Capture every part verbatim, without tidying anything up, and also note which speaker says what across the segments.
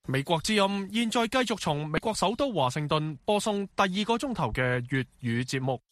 Speaker 1: 美國之音現在繼續從美國首都華盛頓播送第二個鐘頭嘅粵語節目。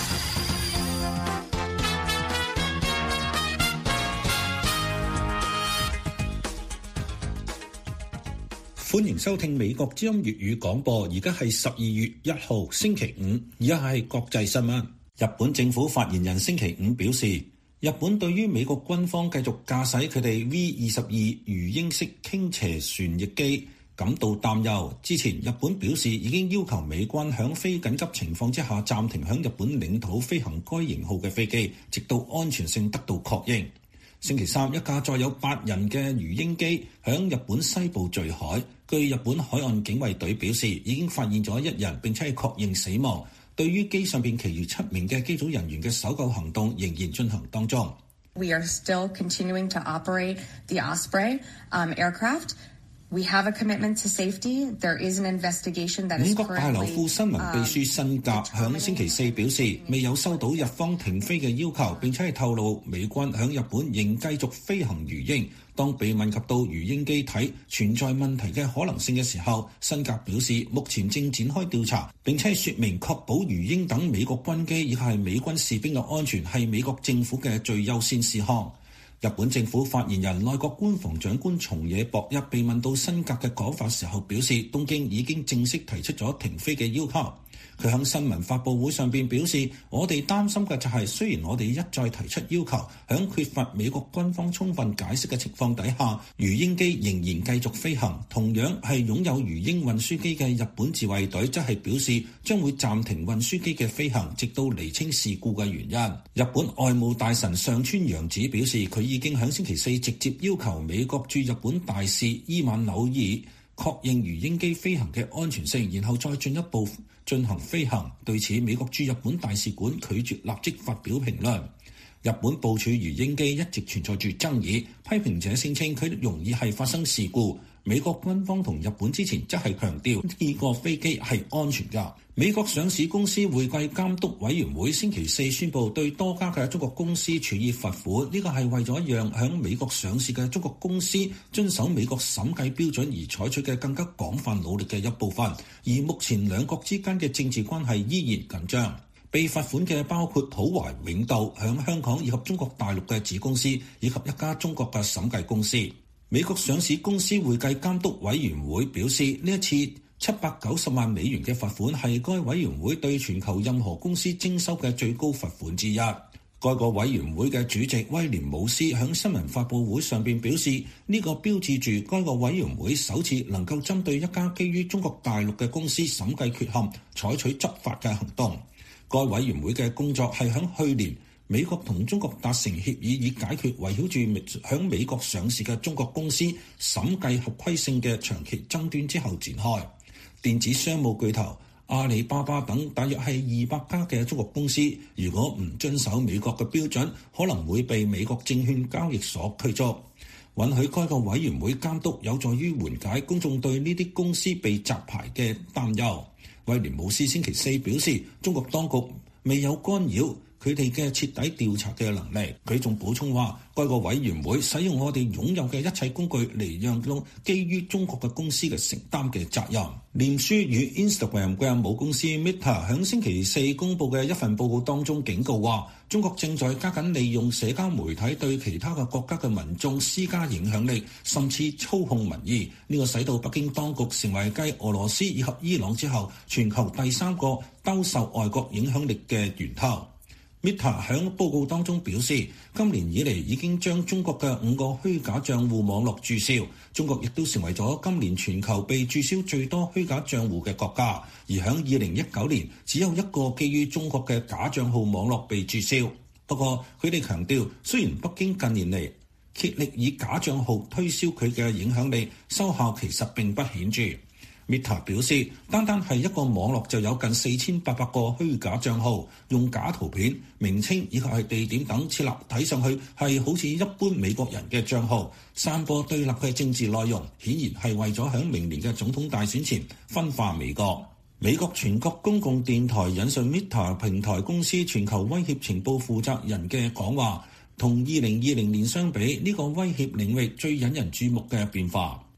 Speaker 2: 歡迎收聽美國之音粵語廣播，而家係十二月一號星期五，而家係國際新聞。日本政府發言人星期五表示，日本對於美國軍方繼續駕駛佢哋 V 二十二魚鷹式傾斜旋翼機感到擔憂。之前日本表示已經要求美軍響非緊急情況之下暫停響日本領土飛行該型號嘅飛機，直到安全性得到確認。星期三，一架載有八人嘅魚鷹機響日本西部墜海，據日本海岸警衛隊表示，已經發現咗一人並且係確認死亡。對於機上邊其餘七名嘅機組人員嘅搜救行動仍然進行當中。
Speaker 3: We are still continuing to operate the Osprey um, aircraft. We have a commitment to safety. There is an investigation that is currently. 美國大樓副新聞秘書辛格響星期四表示，未有收到日方停飛嘅要求，並且係透露美軍響日本仍繼續飛行魚鷹。當被問及到魚鷹機體存在問題嘅可能性嘅時候，辛格表示目前正展開調查，並且係說明確保魚鷹等美國軍機以及係美軍士兵嘅安全係美國政府嘅最優先事項。日本政府發言人內閣官房長官松野博一被問到辛格嘅講法時候，表示東京已經正式提出咗停飛嘅要求。佢喺新聞發佈會上邊表示，我哋擔心嘅就係，雖然我哋一再提出要求，喺缺乏美國軍方充分解釋嘅情況底下，魚鷹機仍然繼續飛行。同樣係擁有魚鷹運輸機嘅日本自衛隊則係表示將會暫停運輸機嘅飛行，直到釐清事故嘅原因。日本外務大臣上川陽子表示，佢已經喺星期四直接要求美國駐日本大使伊萬紐爾確認魚鷹機飛行嘅安全性，然後再進一步進行飛行。對此，美國駐日本大使館拒絕立即發表評論。日本部署魚鷹機一直存在住爭議，批評者聲稱佢容易係發生事故。美國軍方同日本之前則係強調呢個飛機係安全㗎。美國上市公司會計監督委員會星期四宣布對多家嘅中國公司處以罰款，呢個係為咗讓響美國上市嘅中國公司遵守美國審計標準而採取嘅更加廣泛努力嘅一部分。而目前兩國之間嘅政治關係依然緊張。被罰款嘅包括普華永道響香港以及中國大陸嘅子公司，以及一家中國嘅審計公司。美國上市公司會計監督委員會表示，呢一次七百九十萬美元嘅罰款係該委員會對全球任何公司徵收嘅最高罰款之一。該個委員會嘅主席威廉姆斯喺新聞發佈會上邊表示，呢個標誌住該個委員會首次能夠針對一家基於中國大陸嘅公司審計缺陷採取執法嘅行動。該委員會嘅工作係喺去年美國同中國達成協議，以解決圍繞住響美國上市嘅中國公司審計合規性嘅長期爭端之後展開。電子商務巨頭阿里巴巴等大約係二百家嘅中國公司，如果唔遵守美國嘅標準，可能會被美國證券交易所驅逐。允許該個委員會監督有助於緩解公眾對呢啲公司被摘牌嘅擔憂。威廉姆斯星期四表示，中國當局未有干擾佢哋嘅徹底調查嘅能力。佢仲補充話，該個委員會使用我哋擁有嘅一切工具嚟讓到基於中國嘅公司嘅承擔嘅責任。臉書與 Instagram 嘅母公司 Meta 喺星期四公佈嘅一份報告當中警告話，中國正在加緊利用社交媒體對其他嘅國家嘅民眾施加影響力，甚至操控民意。呢個使到北京當局成為繼俄羅斯以及伊朗之後，全球第三個兜售外國影響力嘅源頭。Meta 喺報告當中表示，今年以嚟已經將中國嘅五個虛假賬戶網絡註銷，中國亦都成為咗今年全球被註銷最多虛假賬戶嘅國家。而喺二零一九年，只有一個基於中國嘅假賬號網絡被註銷。不過佢哋強調，雖然北京近年嚟竭力以假賬號推銷佢嘅影響力，收效其實並不顯著。Meta 表示，單單係一個網絡就有近四千八百個虛假賬號，用假圖片、名稱以及係地點等設立，睇上去係好似一般美國人嘅賬號，散播對立嘅政治內容，顯然係為咗喺明年嘅總統大選前分化美國。美國全國公共電台引述 Meta 平台公司全球威脅情報負責人嘅講話，同二零二零年相比，呢個威脅領域最引人注目嘅變化。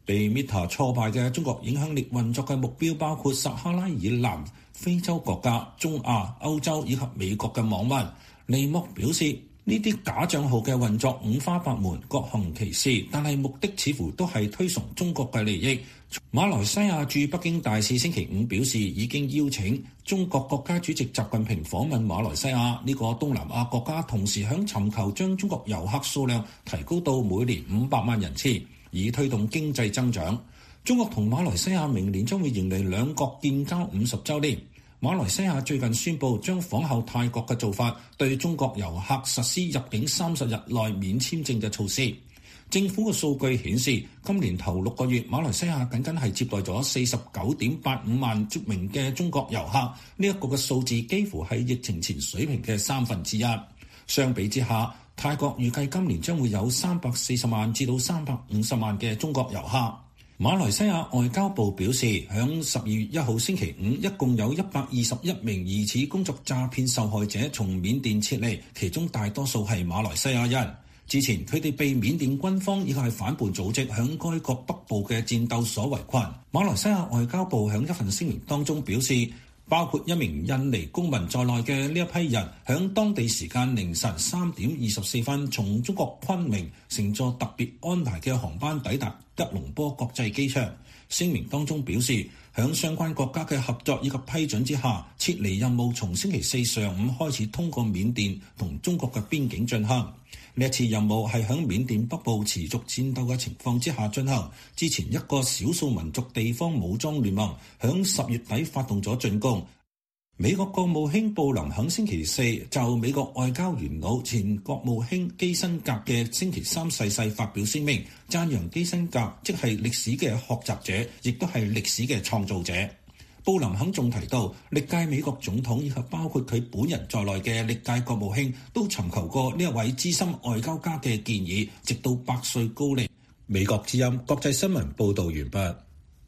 Speaker 2: 被 Meta 挫敗嘅中國影響力運作嘅目標包括撒哈拉以南非洲國家、中亞、歐洲以及美國嘅網民。尼莫表示，呢啲假帳號嘅運作五花八門，各行其事，但係目的似乎都係推崇中國嘅利益。馬來西亞駐北京大使星期五表示，已經邀請中國國家主席習近平訪問馬來西亞呢個東南亞國家，同時響尋求將中國遊客數量提高到每年五百萬人次，以推動經濟增長。中國同馬來西亞明年將會迎嚟兩國建交五十週年。馬來西亞最近宣布將仿效泰國嘅做法，對中國遊客實施入境三十日內免簽證嘅措施。政府嘅數據顯示，今年頭六個月，馬來西亞僅僅係接待咗四十九點八五萬名嘅中國遊客，呢、這、一個嘅數字幾乎係疫情前水平嘅三分之一。相比之下，泰國預計今年將會有三百四十萬至到三百五十萬嘅中國遊客。馬來西亞外交部表示，響十二月一號星期五，一共有一百二十一名疑似工作詐騙受害者從緬甸撤離，其中大多數係馬來西亞人。之前佢哋被緬甸軍方以及係反叛組織響該國北部嘅戰鬥所圍困。馬來西亞外交部響一份聲明當中表示，包括一名印尼公民在內嘅呢一批人，響當地時間凌晨三點二十四分從中國昆明乘坐特別安排嘅航班抵達吉隆坡國際機場。聲明當中表示，響相關國家嘅合作以及批准之下，撤離任務從星期四上午開始通過緬甸同中國嘅邊境進行。呢一次任務係響緬甸北部持續戰鬥嘅情況之下進行。之前一個少數民族地方武裝聯盟響十月底發動咗進攻。美國國務卿布林肯星期四就美國外交元老前國務卿基辛格嘅星期三逝世發表聲明，讚揚基辛格即係歷史嘅學習者，亦都係歷史嘅創造者。布林肯仲提到，歷屆美國總統以及包括佢本人在內嘅歷屆國務卿都尋求過呢一位資深外交家嘅建議，直到百歲高齡。美國之音國際新聞報導完畢。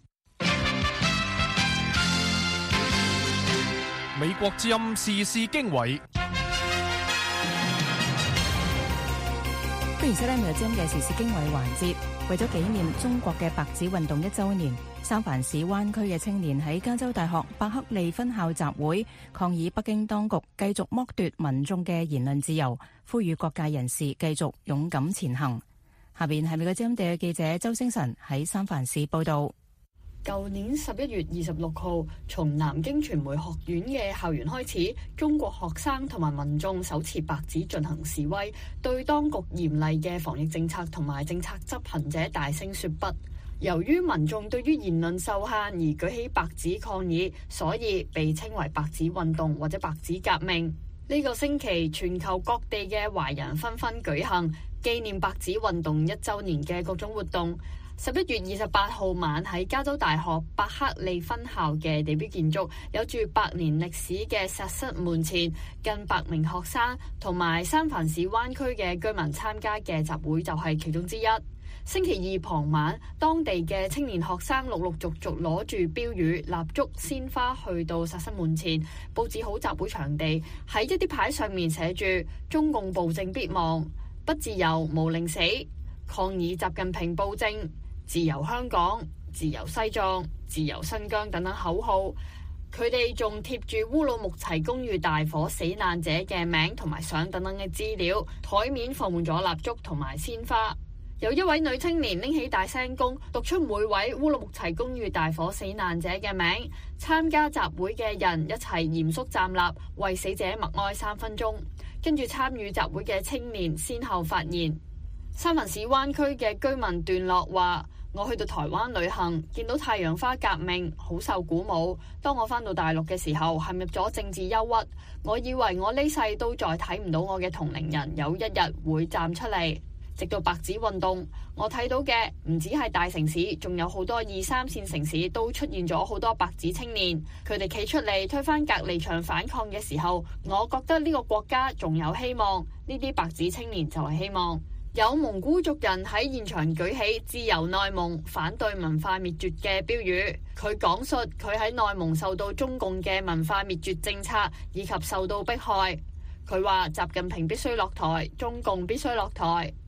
Speaker 1: 美國之音時事經緯，
Speaker 4: 歡迎收聽美國之音嘅時事經緯環節。為咗紀念中國嘅白紙運動一週年，三藩市灣區嘅青年喺加州大學伯克利分校集會，抗議北京當局繼續剝奪民眾嘅言論自由，呼籲各界人士繼續勇敢前行。下邊係美國之音地嘅記者周星辰喺三藩市報道。
Speaker 5: 舊年十一月二十六號，從南京傳媒學院嘅校園開始，中國學生同埋民眾手持白紙進行示威，對當局嚴厲嘅防疫政策同埋政策執行者大聲說不。由於民眾對於言論受限而舉起白紙抗議，所以被稱為白紙運動或者白紙革命。呢個星期，全球各地嘅華人紛紛舉行紀念白紙運動一週年嘅各種活動。十一月二十八號晚喺加州大學伯克利分校嘅地標建築，有住百年歷史嘅石室門前，近百名學生同埋三藩市灣區嘅居民參加嘅集會就係其中之一。星期二傍晚，當地嘅青年學生陸陸續續攞住標語、蠟燭、鮮花去到石室門前，佈置好集會場地，喺一啲牌上面寫住中共暴政必亡、不自由無寧死、抗議習近平暴政、自由香港、自由西藏、自由新疆等等口號。佢哋仲貼住烏魯木齊公寓大火死難者嘅名同埋相等等嘅資料，台面放滿咗蠟燭同埋鮮花。有一位女青年拎起大聲公，讀出每位烏魯木齊公寓大火死難者嘅名。參加集會嘅人一齊嚴肅站立，為死者默哀三分鐘。跟住參與集會嘅青年先後發言。三藩市灣區嘅居民段落話：我去到台灣旅行，見到太陽花革命，好受鼓舞。當我返到大陸嘅時候，陷入咗政治憂鬱。我以為我呢世都再睇唔到我嘅同齡人有一日會站出嚟。直到白紙運動，我睇到嘅唔止係大城市，仲有好多二三線城市都出現咗好多白紙青年。佢哋企出嚟推翻隔離牆反抗嘅時候，我覺得呢個國家仲有希望。呢啲白紙青年就係希望。有蒙古族人喺現場舉起自由內蒙、反對文化滅絕嘅標語。佢講述佢喺內蒙受到中共嘅文化滅絕政策以及受到迫害。佢話習近平必須落台，中共必須落台。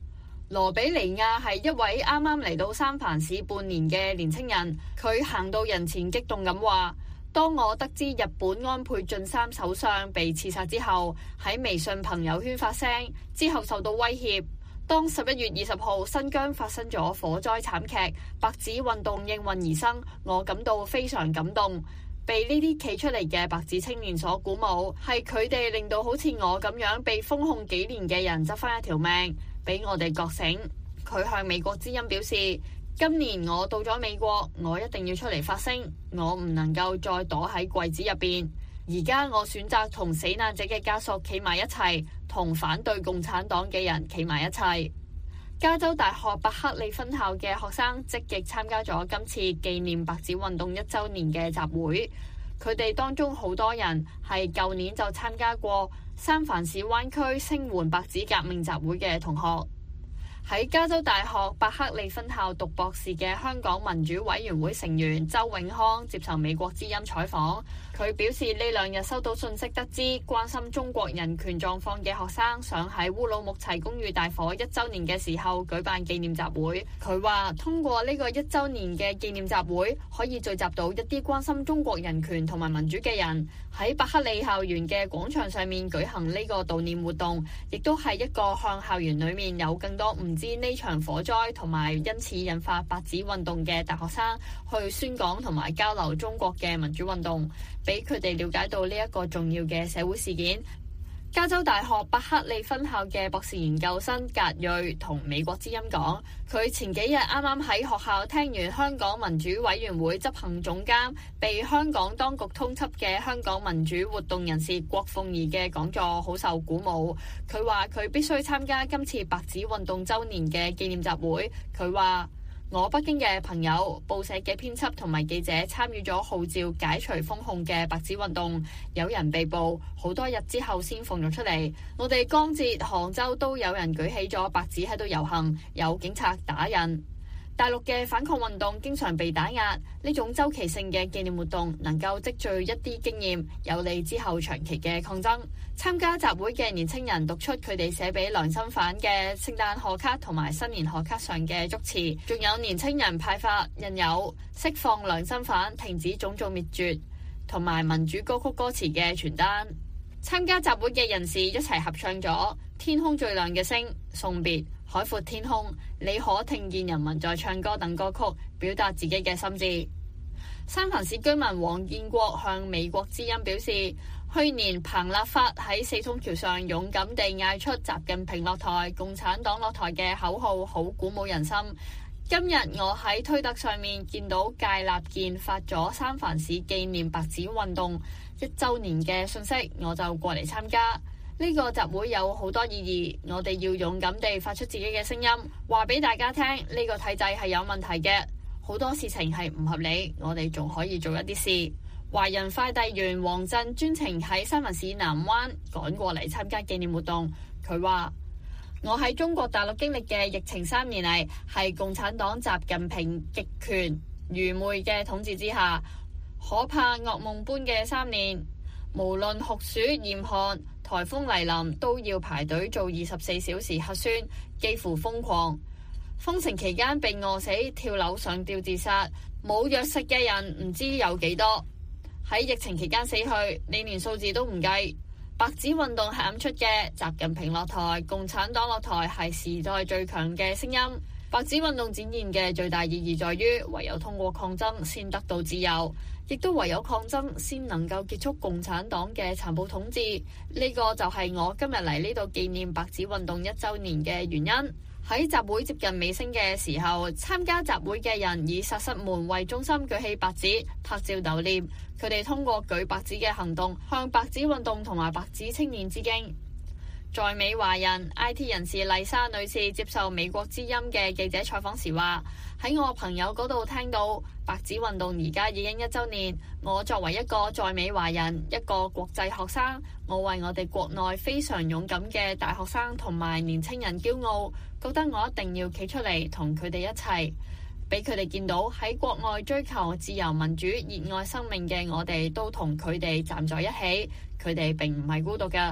Speaker 5: 羅比尼亞係一位啱啱嚟到三藩市半年嘅年輕人，佢行到人前激動咁話：當我得知日本安倍晉三首相被刺殺之後，喺微信朋友圈發聲，之後受到威脅。當十一月二十號新疆發生咗火災慘劇，白紙運動應運而生，我感到非常感動。被呢啲企出嚟嘅白紙青年所鼓舞，係佢哋令到好似我咁樣被封控幾年嘅人執返一條命，俾我哋覺醒。佢向美國之音表示：今年我到咗美國，我一定要出嚟發聲，我唔能夠再躲喺櫃子入邊。而家我選擇同死難者嘅家屬企埋一齊，同反對共產黨嘅人企埋一齊。加州大學伯克利分校嘅學生積極參加咗今次紀念白紙運動一週年嘅集會，佢哋當中好多人係舊年就參加過三藩市灣區聲援白紙革命集會嘅同學。喺加州大學伯克利分校讀博士嘅香港民主委員會成員周永康接受美國之音採訪，佢表示呢兩日收到信息，得知關心中國人權狀況嘅學生想喺烏魯木齊公寓大火一週年嘅時候舉辦紀念集會。佢話通過呢個一週年嘅紀念集會，可以聚集到一啲關心中國人權同埋民主嘅人，喺伯克利校園嘅廣場上面舉行呢個悼念活動，亦都係一個向校園裏面有更多唔知呢場火災同埋因此引發白紙運動嘅大學生去宣講同埋交流中國嘅民主運動，俾佢哋了解到呢一個重要嘅社會事件。加州大學伯克利分校嘅博士研究生格瑞同美國之音講，佢前幾日啱啱喺學校聽完香港民主委員會執行總監被香港當局通緝嘅香港民主活動人士郭鳳儀嘅講座，好受鼓舞。佢話佢必須參加今次白紙運動週年嘅紀念集會。佢話我北京嘅朋友、報社嘅編輯同埋記者參與咗號召解除封控嘅白紙運動，有人被捕，好多日之後先放咗出嚟。我哋江浙、杭州都有人舉起咗白紙喺度遊行，有警察打人。大陸嘅反抗運動經常被打壓，呢種周期性嘅紀念活動能夠積聚一啲經驗，有利之後長期嘅抗爭。參加集會嘅年輕人讀出佢哋寫俾良心犯嘅聖誕賀卡同埋新年賀卡上嘅祝詞，仲有年輕人派發印有釋放良心犯、停止種族滅絕同埋民主歌曲歌詞嘅傳單。參加集會嘅人士一齊合唱咗《天空最亮嘅星》、送別、海闊天空、你可聽見人民在唱歌等歌曲，表達自己嘅心志。三藩市居民黃建國向美國之音表示，去年彭立發喺四通橋上勇敢地嗌出習近平落台、共產黨落台嘅口號，好鼓舞人心。今日我喺推特上面見到戒立健發咗三藩市紀念白紙運動一週年嘅信息，我就過嚟參加。呢個集會有好多意義，我哋要勇敢地發出自己嘅聲音，話俾大家聽，呢個體制係有問題嘅，好多事情係唔合理，我哋仲可以做一啲事。華人快遞員黃振專程喺三藩市南灣趕過嚟參加紀念活動，佢話：我喺中國大陸經歷嘅疫情三年嚟，係共產黨習近平極權愚昧嘅統治之下，可怕噩夢般嘅三年。無論酷暑嚴寒、颱風嚟臨，都要排隊做二十四小時核酸，幾乎瘋狂。封城期間被餓死、跳樓上吊自殺，冇藥食嘅人唔知有幾多。喺疫情期間死去，你連數字都唔計。白紙運動喊出嘅習近平落台、共產黨落台係時代最強嘅聲音。白紙運動展現嘅最大意義在於，唯有通過抗爭先得到自由，亦都唯有抗爭先能夠結束共產黨嘅殘暴統治。呢個就係我今日嚟呢度紀念白紙運動一週年嘅原因。喺集會接近尾聲嘅時候，參加集會嘅人以薩瑟門為中心舉起白紙拍照留念。佢哋通過舉白紙嘅行動，向白紙運動同埋白紙青年致敬。在美華人 I T 人士麗莎女士接受美國之音嘅記者採訪時話：喺我朋友嗰度聽到白紙運動而家已經一週年，我作為一個在美華人，一個國際學生，我為我哋國內非常勇敢嘅大學生同埋年輕人驕傲，覺得我一定要企出嚟同佢哋一齊，俾佢哋見到喺國外追求自由民主、熱愛生命嘅我哋都同佢哋站在一起，佢哋並唔係孤獨嘅。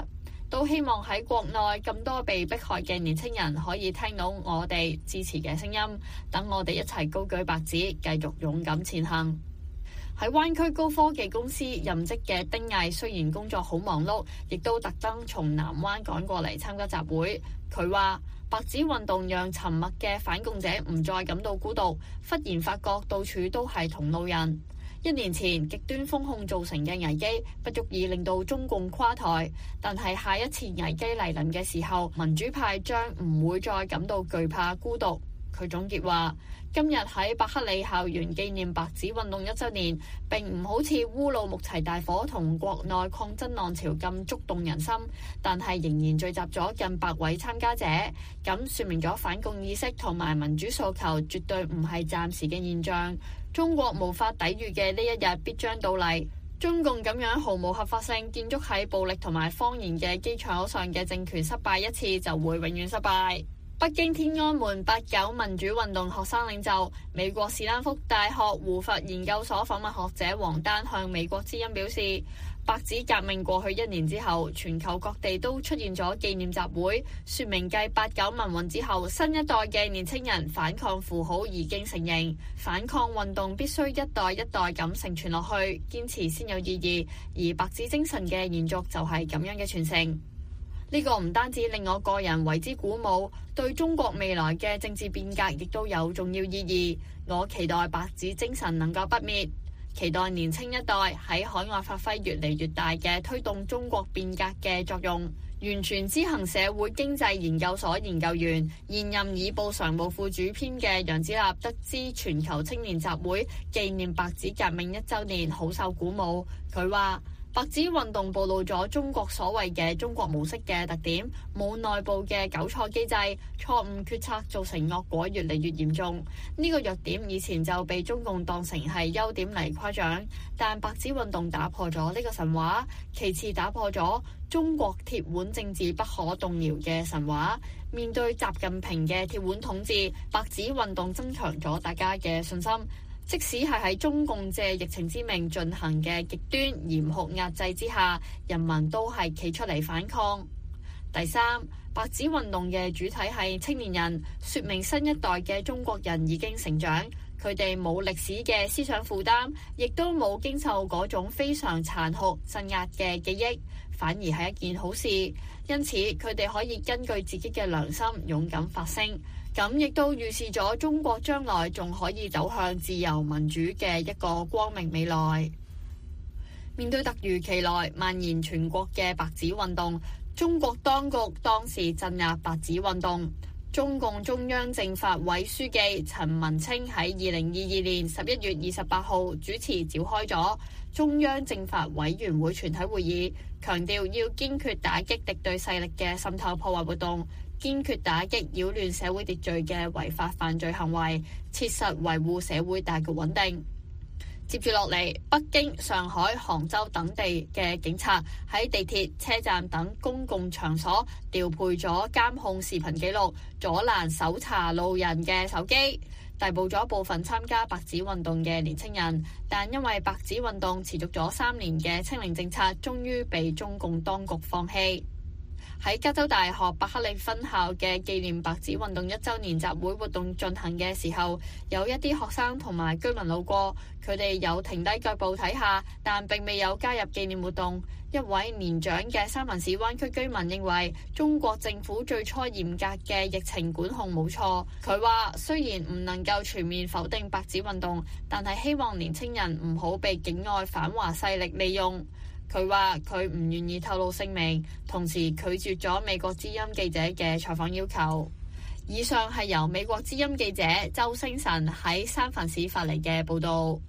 Speaker 5: 都希望喺國內咁多被迫害嘅年輕人可以聽到我哋支持嘅聲音，等我哋一齊高舉白紙，繼續勇敢前行。喺灣區高科技公司任職嘅丁毅，雖然工作好忙碌，亦都特登從南灣趕過嚟參加集會。佢話白紙運動讓沉默嘅反共者唔再感到孤獨，忽然發覺到處都係同路人。一年前極端封控造成嘅危機不足以令到中共垮台，但係下一次危機嚟臨嘅時候，民主派將唔會再感到懼怕孤獨。佢總結話，今日喺伯克利校園紀念白紙運動一週年，並唔好似烏魯木齊大火同國內抗爭浪潮咁觸動人心，但係仍然聚集咗近百位參加者，咁說明咗反共意識同埋民主訴求絕對唔係暫時嘅現象。中國無法抵禦嘅呢一日必將到嚟。中共咁樣毫無合法性建築喺暴力同埋謊言嘅基礎上嘅政權失敗一次就會永遠失敗。北京天安門八九民主運動學生領袖、美國史丹福大學胡佛研究所訪問學者王丹向美國之音表示，白紙革命過去一年之後，全球各地都出現咗紀念集會，說明繼八九民運之後，新一代嘅年輕人反抗符號已經成型，反抗運動必須一代一代咁承傳落去，堅持先有意義，而白紙精神嘅延續就係咁樣嘅傳承。呢個唔單止令我個人為之鼓舞，對中國未來嘅政治變革亦都有重要意義。我期待白紙精神能夠不滅，期待年輕一代喺海外發揮越嚟越大嘅推動中國變革嘅作用。完全知行社會經濟研究所研究員、現任已報常務副主編嘅楊子立得知全球青年集會紀念白紙革命一週年，好受鼓舞。佢話，白紙運動暴露咗中國所謂嘅中國模式嘅特點，冇內部嘅糾錯機制，錯誤決策造成惡果越嚟越嚴重。呢個弱點以前就被中共當成係優點嚟誇獎，但白紙運動打破咗呢個神話，其次打破咗中國鐵腕政治不可動搖嘅神話。面對習近平嘅鐵腕統治，白紙運動增強咗大家嘅信心。即使係喺中共借疫情之名進行嘅極端嚴酷壓制之下，人民都係企出嚟反抗。第三，白紙運動嘅主體係青年人，說明新一代嘅中國人已經成長，佢哋冇歷史嘅思想負擔，亦都冇經受嗰種非常殘酷鎮壓嘅記憶，反而係一件好事。因此，佢哋可以根據自己嘅良心勇敢發聲。咁亦都預示咗中國將來仲可以走向自由民主嘅一個光明未來。面對突如其來蔓延全國嘅白紙運動，中國當局當時鎮壓白紙運動。中共中央政法委書記陳文清喺二零二二年十一月二十八號主持召開咗中央政法委員會全體會議，強調要堅決打擊敵對勢力嘅滲透破壞活動，堅決打擊擾亂社會秩序嘅違法犯罪行為，切實維護社會大局穩定。接住落嚟，北京、上海、杭州等地嘅警察喺地鐵、車站等公共場所調配咗監控視頻記錄，阻攔搜查路人嘅手機，逮捕咗部分參加白紙運動嘅年輕人。但因為白紙運動持續咗三年嘅清零政策，終於被中共當局放棄。喺加州大學伯克利分校嘅紀念白紙運動一週年集會活動進行嘅時候，有一啲學生同埋居民路過，佢哋有停低腳步睇下，但並未有加入紀念活動。一位年長嘅三藩市灣區居民認為，中國政府最初嚴格嘅疫情管控冇錯。佢話雖然唔能夠全面否定白紙運動，但係希望年輕人唔好被境外反華勢力利用。佢話佢唔願意透露姓名，同時拒絕咗美國之音記者嘅採訪要求。以上係由美國之音記者周星辰喺三藩市發嚟嘅報導。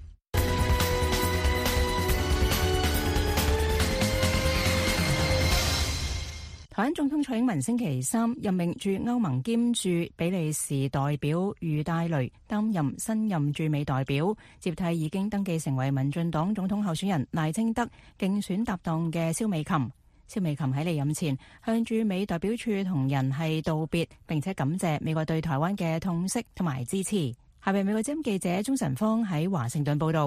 Speaker 4: 台灣總統蔡英文星期三任命駐歐盟兼駐比利時代表余戴雷擔任新任駐美代表，接替已經登記成為民進黨總統候選人賴清德競選搭檔嘅蕭美琴。蕭美琴喺離任前向駐美代表處同仁係道別，並且感謝美國對台灣嘅痛惜同埋支持。下邊美國之音記者鍾晨芳喺華盛頓報道。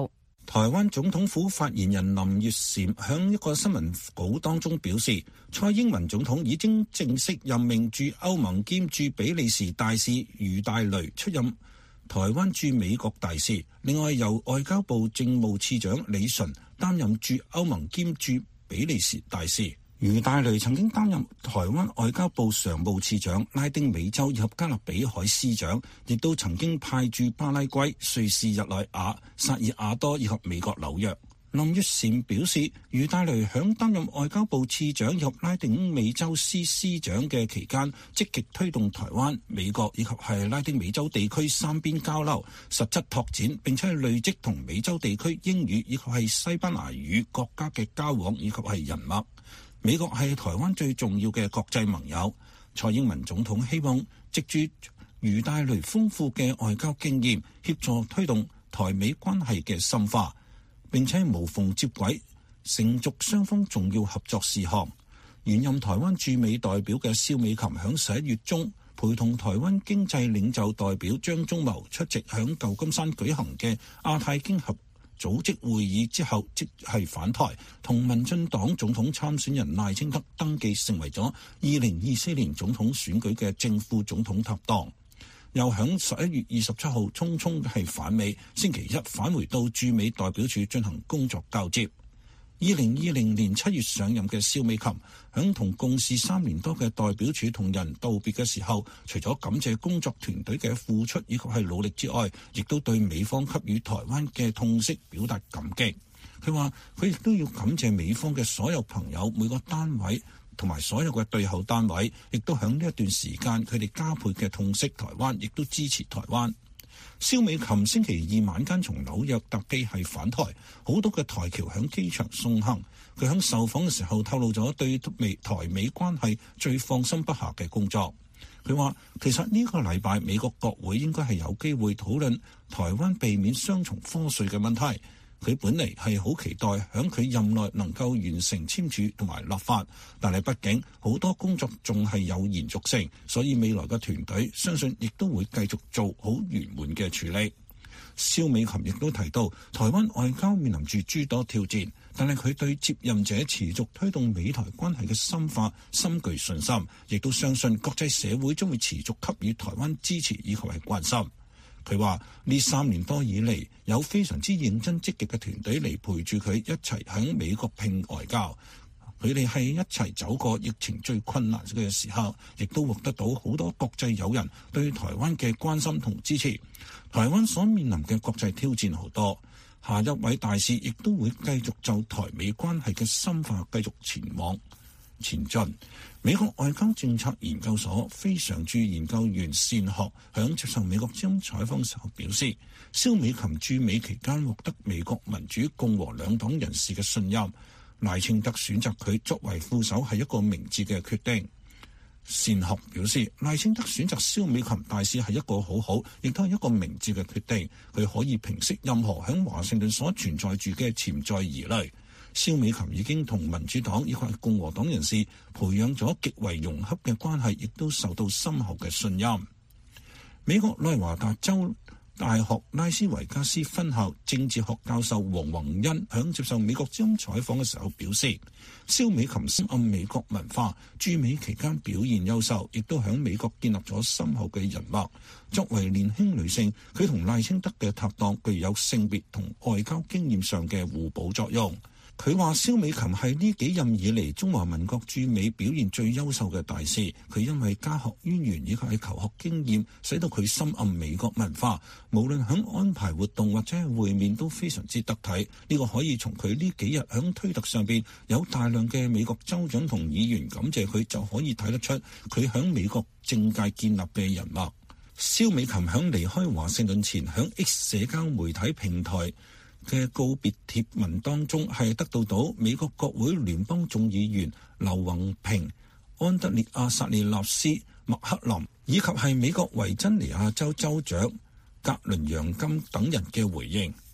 Speaker 2: 台灣總統府發言人林月禪喺一個新聞稿當中表示，蔡英文總統已經正式任命駐歐盟兼駐比利時大使余大雷出任台灣駐美國大使，另外由外交部政務次長李淳擔任駐歐盟兼駐比利時大使。余大雷曾經擔任台灣外交部常務次長、拉丁美洲以及加勒比海司長，亦都曾經派駐巴拉圭、瑞士日內瓦、薩爾瓦多以及美國紐約。林月禪表示，余大雷響擔任外交部次長以及拉丁美洲司司長嘅期間，積極推動台灣、美國以及係拉丁美洲地區三邊交流，實質拓展並且係累積同美洲地區英語以及係西班牙語國家嘅交往以及係人脈。美國係台灣最重要嘅國際盟友，蔡英文總統希望藉住余大雷豐富嘅外交經驗，協助推動台美關係嘅深化，並且無縫接軌，成熟雙方重要合作事項。現任台灣駐美代表嘅蕭美琴響十一月中，陪同台灣經濟領袖代表張忠謀出席響舊金山舉行嘅亞太經合組織會議之後，即係返台，同民進黨總統參選人賴清德登記成為咗二零二四年總統選舉嘅正副總統搭檔。又響十一月二十七號匆匆係返美，星期一返回到駐美代表處進行工作交接。二零二零年七月上任嘅蕭美琴，響同共事三年多嘅代表處同仁道別嘅時候，除咗感謝工作團隊嘅付出以及係努力之外，亦都對美方給予台灣嘅痛惜表達感激。佢話佢亦都要感謝美方嘅所有朋友、每個單位同埋所有嘅對口單位，亦都響呢一段時間佢哋加倍嘅痛惜台灣，亦都支持台灣。蕭美琴星期二晚間從紐約搭機係返台，好多嘅台僑響機場送行。佢響受訪嘅時候透露咗對美台美關係最放心不下嘅工作。佢話其實呢個禮拜美國國會應該係有機會討論台灣避免雙重課稅嘅問題。佢本嚟係好期待響佢任內能夠完成簽署同埋立法，但係畢竟好多工作仲係有延續性，所以未來嘅團隊相信亦都會繼續做好圓滿嘅處理。蕭美琴亦都提到，台灣外交面臨住諸多挑戰，但係佢對接任者持續推動美台關係嘅深化深具信心，亦都相信國際社會將會持續給予台灣支持以及係關心。佢話呢三年多以嚟，有非常之認真積極嘅團隊嚟陪住佢一齊喺美國拼外交。佢哋係一齊走過疫情最困難嘅時候，亦都獲得到好多國際友人對台灣嘅關心同支持。台灣所面臨嘅國際挑戰好多，下一位大使亦都會繼續就台美關係嘅深化繼續前往前進。美國外交政策研究所非常駐研究員善學響接受美國之音採訪時候表示，蕭美琴駐美期間獲得美國民主共和兩黨人士嘅信任，賴清德選擇佢作為副手係一個明智嘅決定。善學表示，賴清德選擇蕭美琴大使係一個好好，亦都係一個明智嘅決定，佢可以平息任何響華盛頓所存在住嘅潛在疑慮。蕭美琴已經同民主黨以及共和黨人士培養咗極為融洽嘅關係，亦都受到深厚嘅信任。美國內華達州大學拉斯維加斯分校政治學教授黃宏恩響接受美國之音採訪嘅時候表示，蕭美琴深諳美國文化，駐美期間表現優秀，亦都響美國建立咗深厚嘅人脈。作為年輕女性，佢同賴清德嘅搭檔具有性別同外交經驗上嘅互補作用。佢話蕭美琴係呢幾任以嚟中華民國駐美表現最優秀嘅大使，佢因為家學淵源以及係求學經驗，使到佢深諳美國文化，無論響安排活動或者係會面都非常之得體。呢、這個可以從佢呢幾日響推特上邊有大量嘅美國州長同議員感謝佢，就可以睇得出佢響美國政界建立嘅人脈。蕭美琴響離開華盛頓前，響 X 社交媒體平台嘅告別貼文當中，係得到到美國國會聯邦眾議員劉宏平、安德烈亞薩利納斯、麥克林以及係美國維珍尼亞州州長格倫楊金等人嘅回應。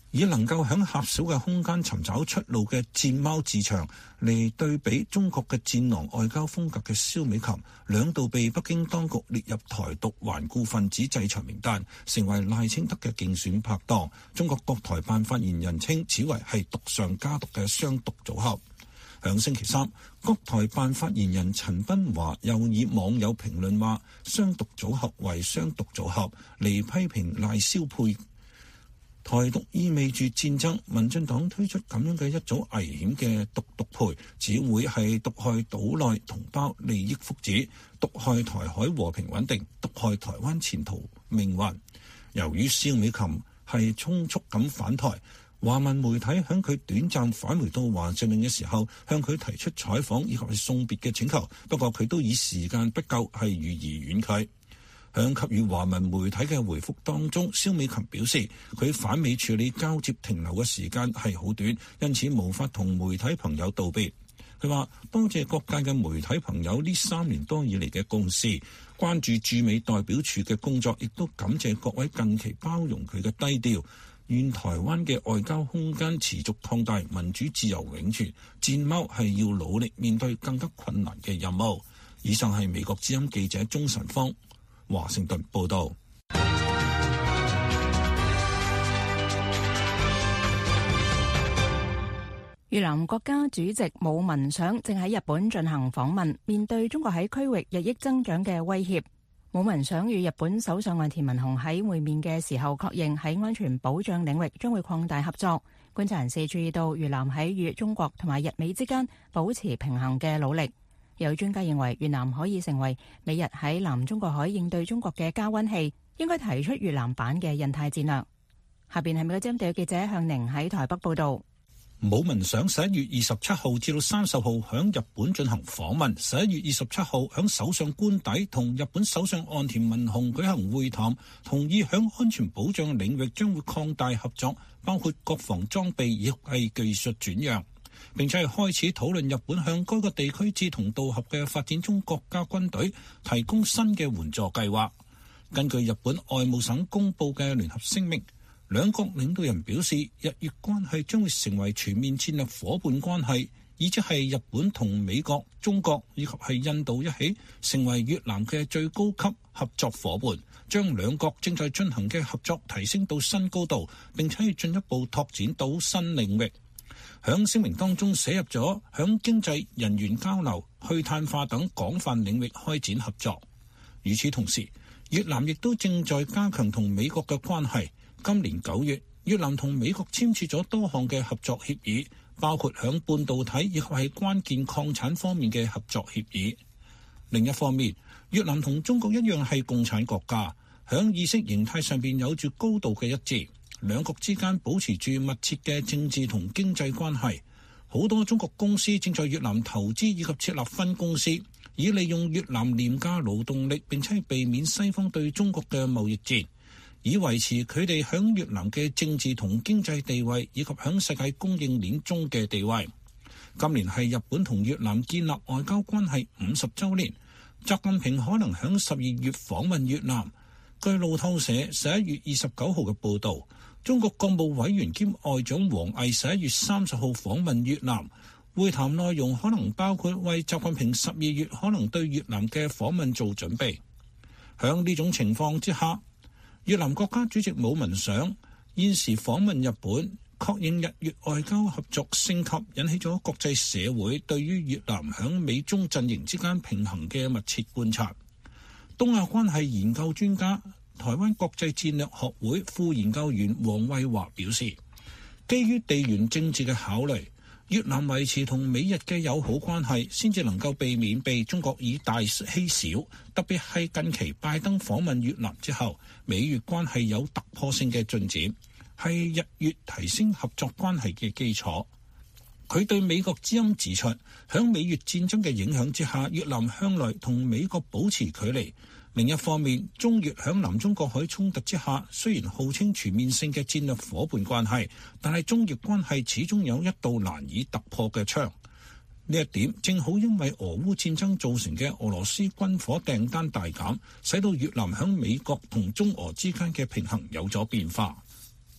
Speaker 2: 以能夠喺狹小嘅空間尋找出路嘅戰貓自長嚟對比中國嘅戰狼外交風格嘅蕭美琴，兩度被北京當局列入台獨頑固分子制裁名單，成為賴清德嘅競選拍檔。中國國台辦發言人稱此為係毒上加毒嘅雙毒組合。響星期三，國台辦發言人陳斌華又以網友評論話雙毒組合為雙毒組合嚟批評賴蕭配。台獨意味住戰爭，民進黨推出咁樣嘅一組危險嘅獨獨配，只會係毒害島內同胞利益福祉，毒害台海和平穩定，毒害台灣前途命運。由於蕭美琴係匆促咁返台，華文媒體響佢短暫返回到華盛頓嘅時候，向佢提出採訪以及係送別嘅請求，不過佢都以時間不夠係予以婉拒。響給予華文媒體嘅回覆當中，蕭美琴表示佢返美處理交接停留嘅時間係好短，因此無法同媒體朋友道別。佢話多謝各界嘅媒體朋友呢三年多以嚟嘅共事，關注駐美代表處嘅工作，亦都感謝各位近期包容佢嘅低調。願台灣嘅外交空間持續擴大，民主自由永存。戰貓係要努力面對更加困難嘅任務。以上係美國之音記者鍾晨芳華盛頓報道。
Speaker 4: 越南國家主席武文賞正喺日本進行訪問，面對中國喺區域日益增長嘅威脅，武文賞與日本首相岸田文雄喺會面嘅時候確認喺安全保障領域將會擴大合作。觀察人士注意到越南喺與中國同埋日美之間保持平衡嘅努力。有專家認為越南可以成為美日喺南中國海應對中國嘅加溫器，應該提出越南版嘅印太戰略。下邊係美國之音記者向寧喺台北報道。
Speaker 2: 武文賞十一月二十七號至到三十號響日本進行訪問，十一月二十七號響首相官邸同日本首相岸田文雄舉行會談，同意響安全保障領域將會擴大合作，包括國防裝備以及係技術轉讓，並且係開始討論日本向該個地區志同道合嘅發展中國家軍隊提供新嘅援助計劃。根據日本外務省公布嘅聯合聲明，兩國領導人表示，日越關係將會成為全面戰略夥伴關係，以及係日本同美國、中國以及係印度一起成為越南嘅最高級合作夥伴，將兩國正在進行嘅合作提升到新高度，並且進一步拓展到新領域。響聲明當中寫入咗響經濟、人員交流、去碳化等廣泛領域開展合作。與此同時，越南亦都正在加強同美國嘅關係。今年九月，越南同美國簽署咗多項嘅合作協議，包括響半導體以及係關鍵礦產方面嘅合作協議。另一方面，越南同中國一樣係共產國家，響意識形態上邊有住高度嘅一致。兩國之間保持住密切嘅政治同經濟關係。好多中國公司正在越南投資以及設立分公司，以利用越南廉價勞動力，並且避免西方對中國嘅貿易戰，以維持佢哋響越南嘅政治同經濟地位，以及響世界供應鏈中嘅地位。今年係日本同越南建立外交關係五十週年，習近平可能響十二月訪問越南。據路透社十一月二十九號嘅報導，中國國務委員兼外長王毅十一月三十號訪問越南，會談內容可能包括為習近平十二月可能對越南嘅訪問做準備。響呢種情況之下，越南國家主席武文賞現時訪問日本，確認日越外交合作升級，引起咗國際社會對於越南響美中陣營之間平衡嘅密切觀察。東亞關係研究專家、台灣國際戰略學會副研究員黃惠華表示，基於地緣政治嘅考慮，越南維持同美日嘅友好關係，先至能夠避免被中國以大欺小。特別係近期拜登訪問越南之後，美越關係有突破性嘅進展，係日越提升合作關係嘅基礎。佢對美國之音指出，響美越戰爭嘅影響之下，越南向來同美國保持距離。另一方面，中越響南中國海衝突之下，雖然號稱全面性嘅戰略夥伴關係，但係中越關係始終有一道難以突破嘅窗。呢一點正好因為俄烏戰爭造成嘅俄羅斯軍火訂單大減，使到越南響美國同中俄之間嘅平衡有咗變化。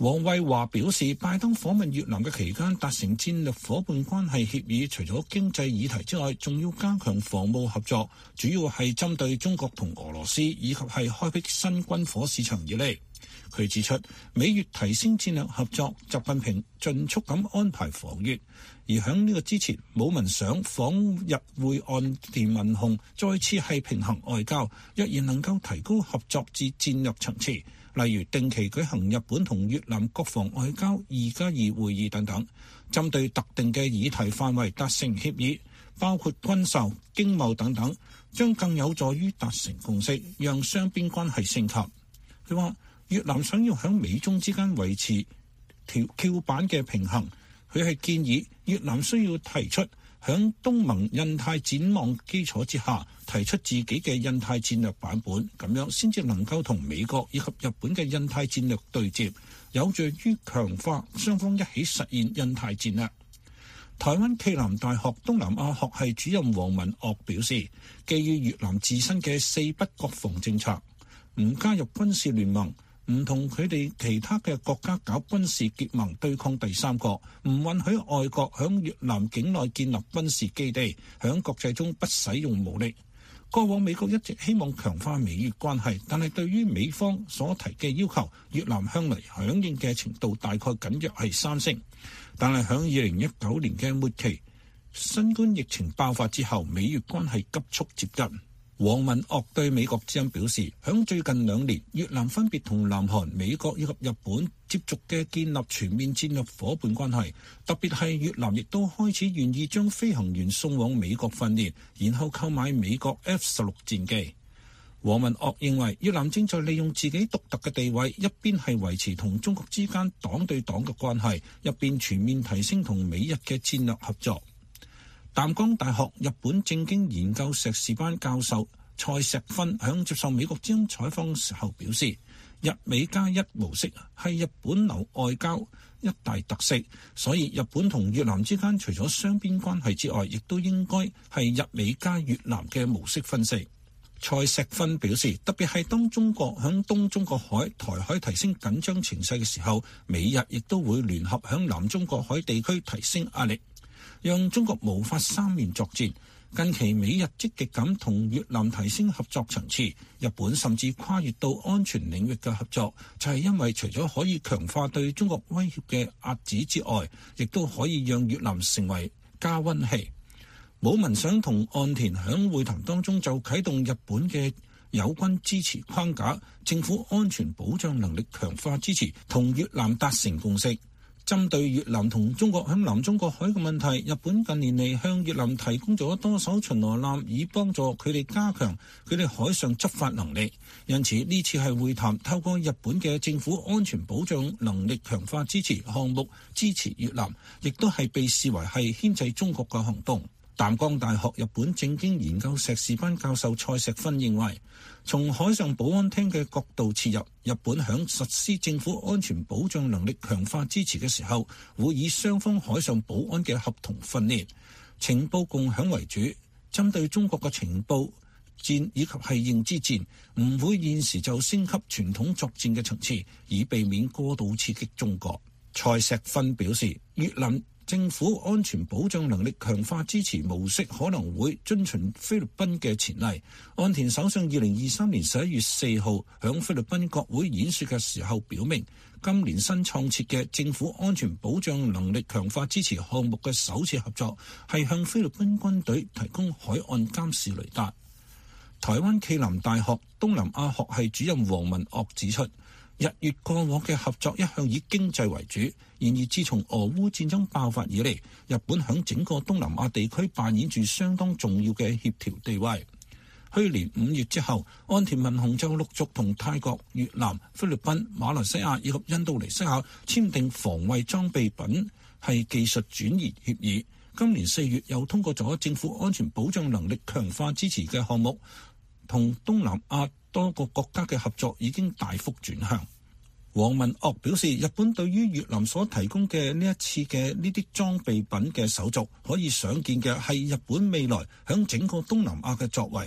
Speaker 2: 黃惠華表示，拜登訪問越南嘅期間達成戰略夥伴關係協議，除咗經濟議題之外，仲要加強防務合作，主要係針對中國同俄羅斯，以及係開闢新軍火市場以嚟。佢指出，美越提升戰略合作，習近平盡速咁安排訪越，而響呢個之前，武文想訪日會岸田文雄，再次係平衡外交，若然能夠提高合作至戰略層次，例如定期舉行日本同越南國防外交二加二會議等等，針對特定嘅議題範圍達成協議，包括軍售、經貿等等，將更有助於達成共識，讓雙邊關係升級。佢話越南想要響美中之間維持條翹板嘅平衡，佢係建議越南需要提出響東盟印太展望基礎之下，提出自己嘅印太戰略版本，咁樣先至能夠同美國以及日本嘅印太戰略對接，有助於強化雙方一起實現印太戰略。台灣暨南大學東南亞學系主任黃文岳表示，基於越南自身嘅四不國防政策，唔加入軍事聯盟，唔同佢哋其他嘅國家搞軍事結盟對抗第三國，唔允許外國響越南境內建立軍事基地，響國際中不使用武力。過往美國一直希望強化美越關係，但係對於美方所提嘅要求，越南向嚟響應嘅程度大概僅約係三成。但係響二零一九年嘅末期，新冠疫情爆發之後，美越關係急速接近。黃文岳對美國之音表示，響最近兩年，越南分別同南韓、美國以及日本接續嘅建立全面戰略夥伴關係，特別係越南亦都開始願意將飛行員送往美國訓練，然後購買美國 F 十六戰機。黃文岳認為，越南正在利用自己獨特嘅地位，一邊係維持同中國之間黨對黨嘅關係，一邊全面提升同美日嘅戰略合作。淡江大學日本政經研究碩士班教授蔡錫芬響接受美國之音採訪時候表示，日美加一模式係日本流外交一大特色，所以日本同越南之間除咗雙邊關係之外，亦都應該係日美加越南嘅模式分析。蔡錫芬表示，特別係當中國響東中國海、台海提升緊張情勢嘅時候，美日亦都會聯合響南中國海地區提升壓力，讓中國無法三面作戰。近期美日積極咁同越南提升合作層次，日本甚至跨越到安全領域嘅合作，就係因為除咗可以強化對中國威脅嘅遏止之外，亦都可以讓越南成為加溫器。武文想同岸田響會談當中就啟動日本嘅友軍支持框架，政府安全保障能力強化支持，同越南達成共識。針對越南同中國響南中國海嘅問題，日本近年嚟向越南提供咗多艘巡邏艦，以幫助佢哋加強佢哋海上執法能力。因此呢次係會談透過日本嘅政府安全保障能力強化支持項目支持越南，亦都係被視為係牽制中國嘅行動。淡江大學日本政經研究碩士班教授蔡錫芬認為，從海上保安廳嘅角度切入，日本響實施政府安全保障能力強化支持嘅時候，會以雙方海上保安嘅合同訓練、情報共享為主，針對中國嘅情報戰以及係認知戰，唔會現時就升級傳統作戰嘅層次，以避免過度刺激中國。蔡錫芬表示，越南政府安全保障能力強化支持模式可能會遵循菲律賓嘅前例。岸田首相二零二三年十一月四號響菲律賓國會演說嘅時候表明，今年新創設嘅政府安全保障能力強化支持項目嘅首次合作係向菲律賓軍隊提供海岸監視雷達。台灣暨南大學東南亞學系主任黃文岳指出，日越過往嘅合作一向以經濟為主，然而自從俄烏戰爭爆發以嚟，日本響整個東南亞地區扮演住相當重要嘅協調地位。去年五月之後，岸田文雄就陸續同泰國、越南、菲律賓、馬來西亞以及印度尼西亞簽訂防衛裝備品係技術轉移協議。今年四月又通過咗政府安全保障能力強化支持嘅項目，同東南亞多個國家嘅合作已經大幅轉向。黃文岳表示，日本對於越南所提供嘅呢一次嘅呢啲裝備品嘅手續，可以想見嘅係日本未來響整個東南亞嘅作為。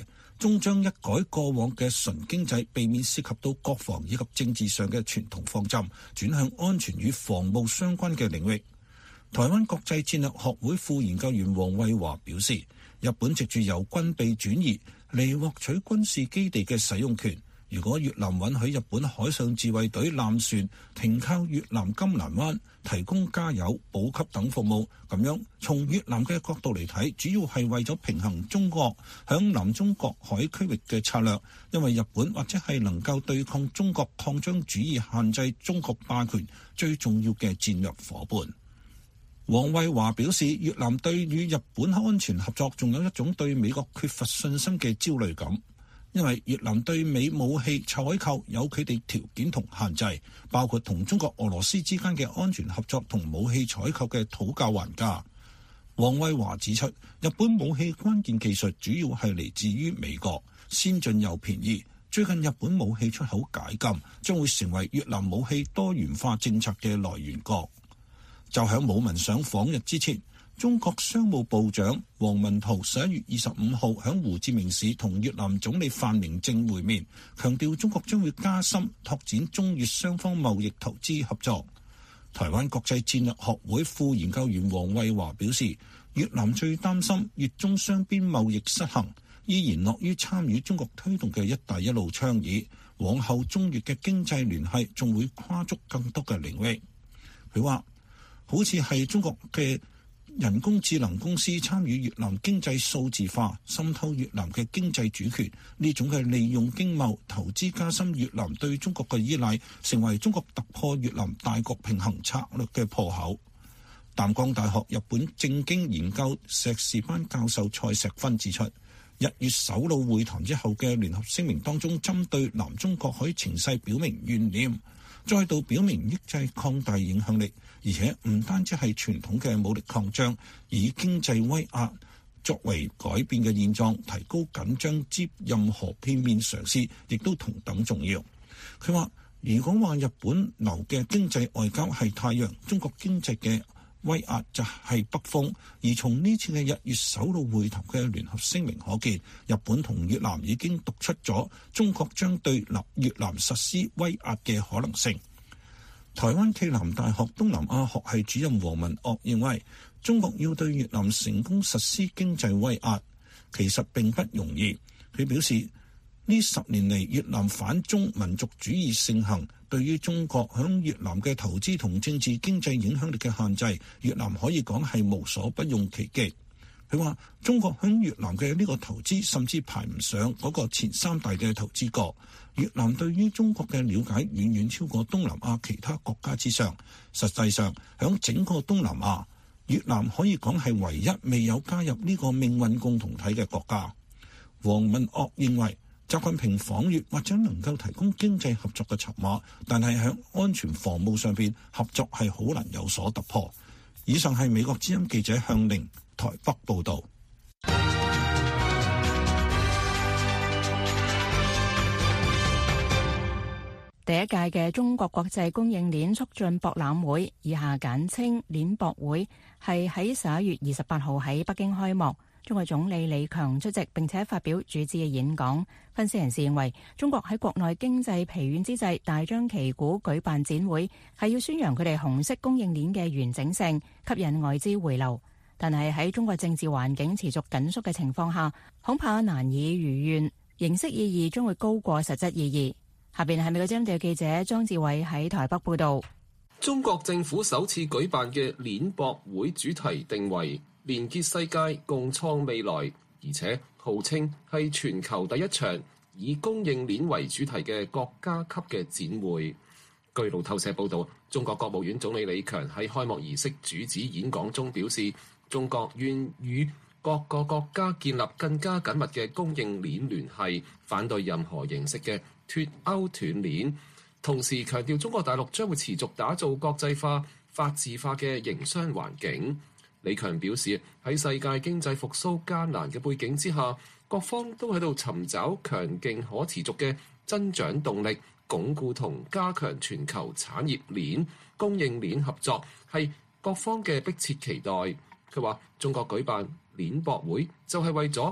Speaker 2: 終將一改過往嘅純經濟，避免涉及到國防以及政治上嘅傳統方針，轉向安全與防務相關嘅領域。台灣國際戰略學會副研究員黃惠華表示，日本藉住由軍備轉移嚟獲取軍事基地嘅使用權。如果越南允許日本海上自衛隊艦船停靠越南金蘭灣，提供加油、補給等服務，咁樣從越南嘅角度嚟睇，主要係為咗平衡中國響南中國海區域嘅策略，因為日本或者係能夠對抗中國擴張主義、限制中國霸權最重要嘅戰略夥伴。黃惠華表示，越南對與日本安全合作仲有一種對美國缺乏信心嘅焦慮感。因為越南對美武器採購有佢哋條件同限制，包括同中國、俄羅斯之間嘅安全合作同武器採購嘅討價還價。黃惠華指出，日本武器關鍵技術主要係嚟自於美國，先進又便宜。最近日本武器出口解禁，將會成為越南武器多元化政策嘅來源國。就喺武文上訪日之前，中國商務部長王文濤十一月二十五號喺胡志明市同越南總理范明政會面，強調中國將會加深拓展中越雙方貿易投資合作。台灣國際戰略學會副研究員黃惠華表示，越南最擔心越中雙邊貿易失衡，依然樂於參與中國推動嘅一帶一路倡議，往後中越嘅經濟聯繫仲會跨足更多嘅領域。佢話好似係中國嘅人工智能公司參與越南經濟數字化，滲透越南嘅經濟主權，呢種嘅利用經貿投資加深越南對中國嘅依賴，成為中國突破越南大國平衡策略嘅破口。淡江大學日本政經研究碩士班教授蔡石芬指出，日越首腦會談之後嘅聯合聲明當中，針對南中國海情勢表明懸念，再度表明抑制擴大影響力，而且唔單止係傳統嘅武力擴張，以經濟威壓作為改變嘅現狀，提高緊張之任何片面嘗試，亦都同等重要。佢話：如果話日本流嘅經濟外交係太陽，中國經濟嘅威壓就係北風。而從呢次嘅日越首腦會談嘅聯合聲明可見，日本同越南已經讀出咗中國將對越南實施威壓嘅可能性。台灣暨南大學東南亞學系主任黃文岳認為，中國要對越南成功實施經濟威壓，其實並不容易。佢表示，呢十年嚟越南反中民族主義盛行，對於中國響越南嘅投資同政治經濟影響力嘅限制，越南可以講係無所不用其極。佢話中國響越南嘅呢個投資甚至排唔上嗰個前三大嘅投資國。越南對於中國嘅了解遠遠超過東南亞其他國家之上。實際上響整個東南亞，越南可以講係唯一未有加入呢個命運共同體嘅國家。黃文岳認為，習近平訪越或者能夠提供經濟合作嘅籌碼，但係喺安全防務上邊合作係好難有所突破。以上係美國之音記者向凌台北報導。
Speaker 4: 第一屆嘅中國國際供應鏈促進博覽會，以下簡稱鏈博會，係喺十一月二十八號喺北京開幕。中國總理李強出席並且發表主旨嘅演講。分析人士認為，中國喺國內經濟疲軟之際大張旗鼓舉辦展會，係要宣揚佢哋紅色供應鏈嘅完整性，吸引外資回流。但係喺中國政治環境持續緊縮嘅情況下，恐怕難以如願，形式意義將會高過實質意義。下邊係美國之音記者莊志偉喺台北報道。
Speaker 6: 中國政府首次舉辦嘅鏈博會主題定為連結世界，共創未來，而且號稱係全球第一場以供應鏈為主題嘅國家級嘅展會。據路透社報道，中國國務院總理李強喺開幕儀式主旨演講中表示，中國願與各個國家建立更加緊密嘅供應鏈聯繫，反對任何形式嘅脫鈎斷鏈。同時強調，中國大陸將會持續打造國際化、法治化嘅營商環境。李強表示，喺世界經濟復甦艱難嘅背景之下，各方都喺度尋找強勁可持續嘅增長動力，鞏固同加強全球產業鏈、供應鏈合作，係各方嘅迫切期待。佢話：中國舉辦鏈博會就係為咗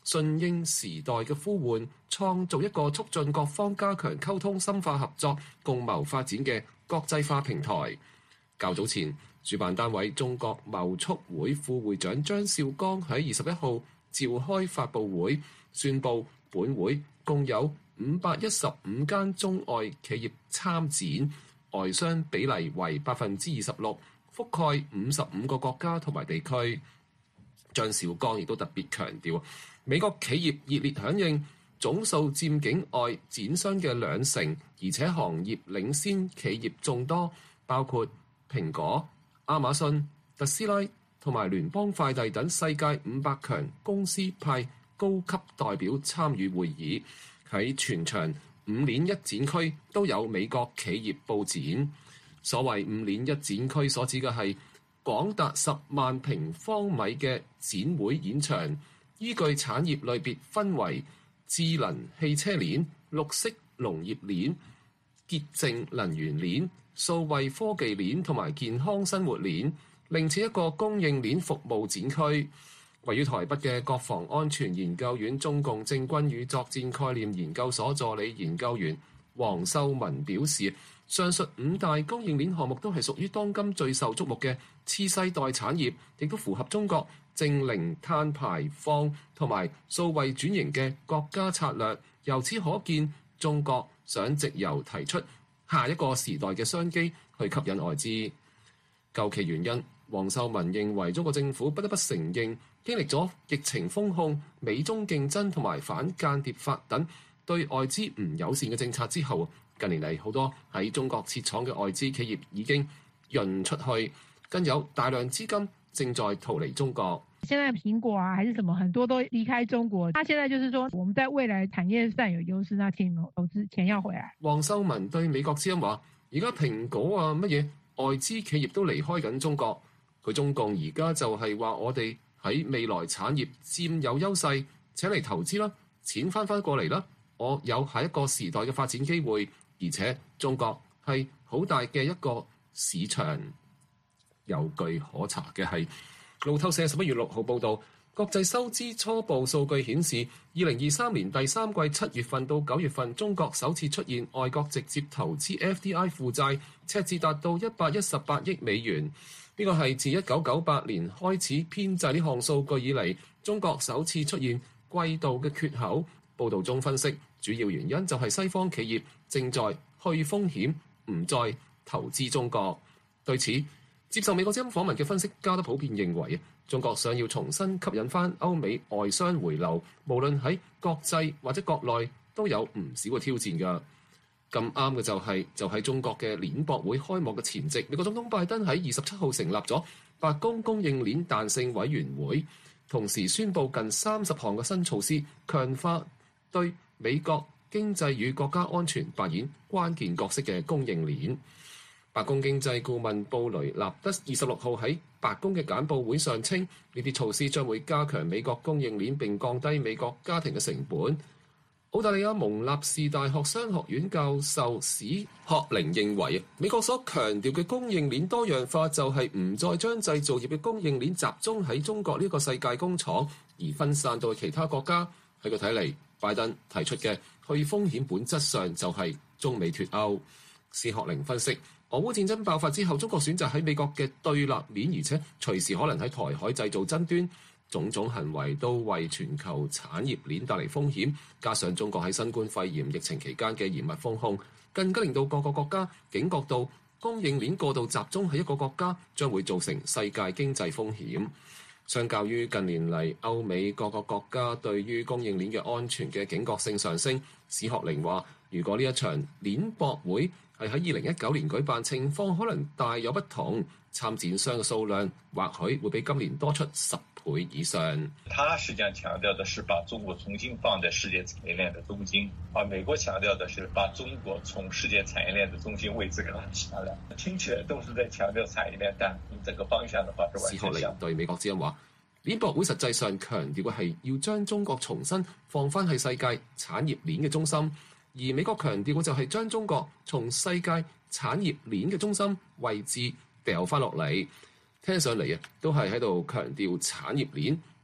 Speaker 6: 順應時代嘅呼喚，創造一個促進各方加強溝通、深化合作、共謀發展嘅國際化平台。較早前，主辦單位中國貿促會副會長張少剛喺二十一號召開發佈會，宣布本會共有五百一十五間中外企業參展，外商比例為百分之二十六，覆蓋五十五個國家同埋地區。張少剛亦都特別強調，美國企業熱烈響應，總數佔境外展商嘅兩成，而且行業領先企業眾多，包括蘋果、亞馬遜、特斯拉同埋聯邦快遞等世界五百強公司派高級代表參與會議。喺全場五鏈一展區都有美國企業佈展。所謂五鏈一展區所指嘅係廣達十萬平方米嘅展會演場，依據產業類別分為智能汽車鏈、綠色農業鏈、潔淨能源鏈、數位科技鏈同埋健康生活鏈，另設一個供應鏈服務展區。位於台北嘅國防安全研究院中共政軍與作戰概念研究所助理研究員黃秀文表示，上述五大供應鏈項目都係屬於當今最受矚目嘅次世代產業，亦都符合中國淨零碳排放同埋數位轉型嘅國家策略。由此可見，中國想藉由提出下一個時代嘅商機去吸引外資。究其原因，黃秀文認為中國政府不得不承認，經歷咗疫情封控、美中競爭同埋反間諜法等對外資唔友善嘅政策之後，近年嚟好多喺中國設廠嘅外資企業已經潤出去，更有大量資金正在逃離中國。
Speaker 7: 現在蘋果啊，還是什麼，很多都離開中國。他現在就是說，我們在未來產業佔有優勢，那請投資錢要回來。
Speaker 6: 黃秀文對美國之音話：而家蘋果啊，乜嘢外資企業都離開緊中國。佢中共而家就係話我哋喺未來產業佔有優勢，請嚟投資啦，錢翻翻過嚟啦，我有下一個時代嘅發展機會，而且中國係好大嘅一個市場。有據可查嘅係路透社十一月六號報導，國際收支初步數據顯示，二零二三年第三季七月份到九月份，中國首次出現外國直接投資 F D I 負債，赤字達到一百一十八億美元。呢個係自一九九八年開始編製呢項數據以嚟，中國首次出現季度嘅缺口。報導中分析，主要原因就係西方企業正在去風險，唔再投資中國。對此，接受美國之音訪問嘅分析家都普遍認為，中國想要重新吸引翻歐美外商回流，無論喺國際或者國內都有唔少嘅挑戰㗎。咁啱嘅就係、是、就喺中國嘅鏈博會開幕嘅前夕，美國總統拜登喺二十七號成立咗白宮供應鏈彈性委員會，同時宣布近三十項嘅新措施，強化對美國經濟與國家安全扮演關鍵角色嘅供應鏈。白宮經濟顧問布雷納德二十六號喺白宮嘅簡報會上稱，呢啲措施將會加強美國供應鏈並降低美國家庭嘅成本。澳大利亞蒙納士大學商學院教授史學寧認為，美國所強調嘅供應鏈多樣化就係唔再將製造業嘅供應鏈集中喺中國呢個世界工廠，而分散到其他國家。喺佢睇嚟，拜登提出嘅去風險本質上就係中美脫歐。史學寧分析，俄烏戰爭爆發之後，中國選擇喺美國嘅對立面，而且隨時可能喺台海製造爭端。種種行為都為全球產業鏈帶嚟風險，加上中國喺新冠肺炎疫情期間嘅嚴密封控，更加令到各個國家警覺到供應鏈過度集中喺一個國家將會造成世界經濟風險。相較於近年嚟歐美各個國家對於供應鏈嘅安全嘅警覺性上升，史學寧話：如果呢一場鏈博會係喺二零一九年舉辦，情況可能大有不同，參展商嘅數量或許會比今年多出十倍以上。
Speaker 8: 他實際上強調的是把中國重新放在世界產業鏈的中心，而美國強調的是把中國從世界產業鏈的中心位置給拉下來。聽起來都是在強調產業鏈，但整個方向的話是完全相反。
Speaker 6: 史學寧對美國之音話：鏈博會實際上強調嘅係要將中國重新放翻喺世界產業鏈嘅中心，而美國強調嘅就係將中國從世界產業鏈嘅中心位置掉翻落嚟。聽上嚟啊，都係喺度強調產業鏈，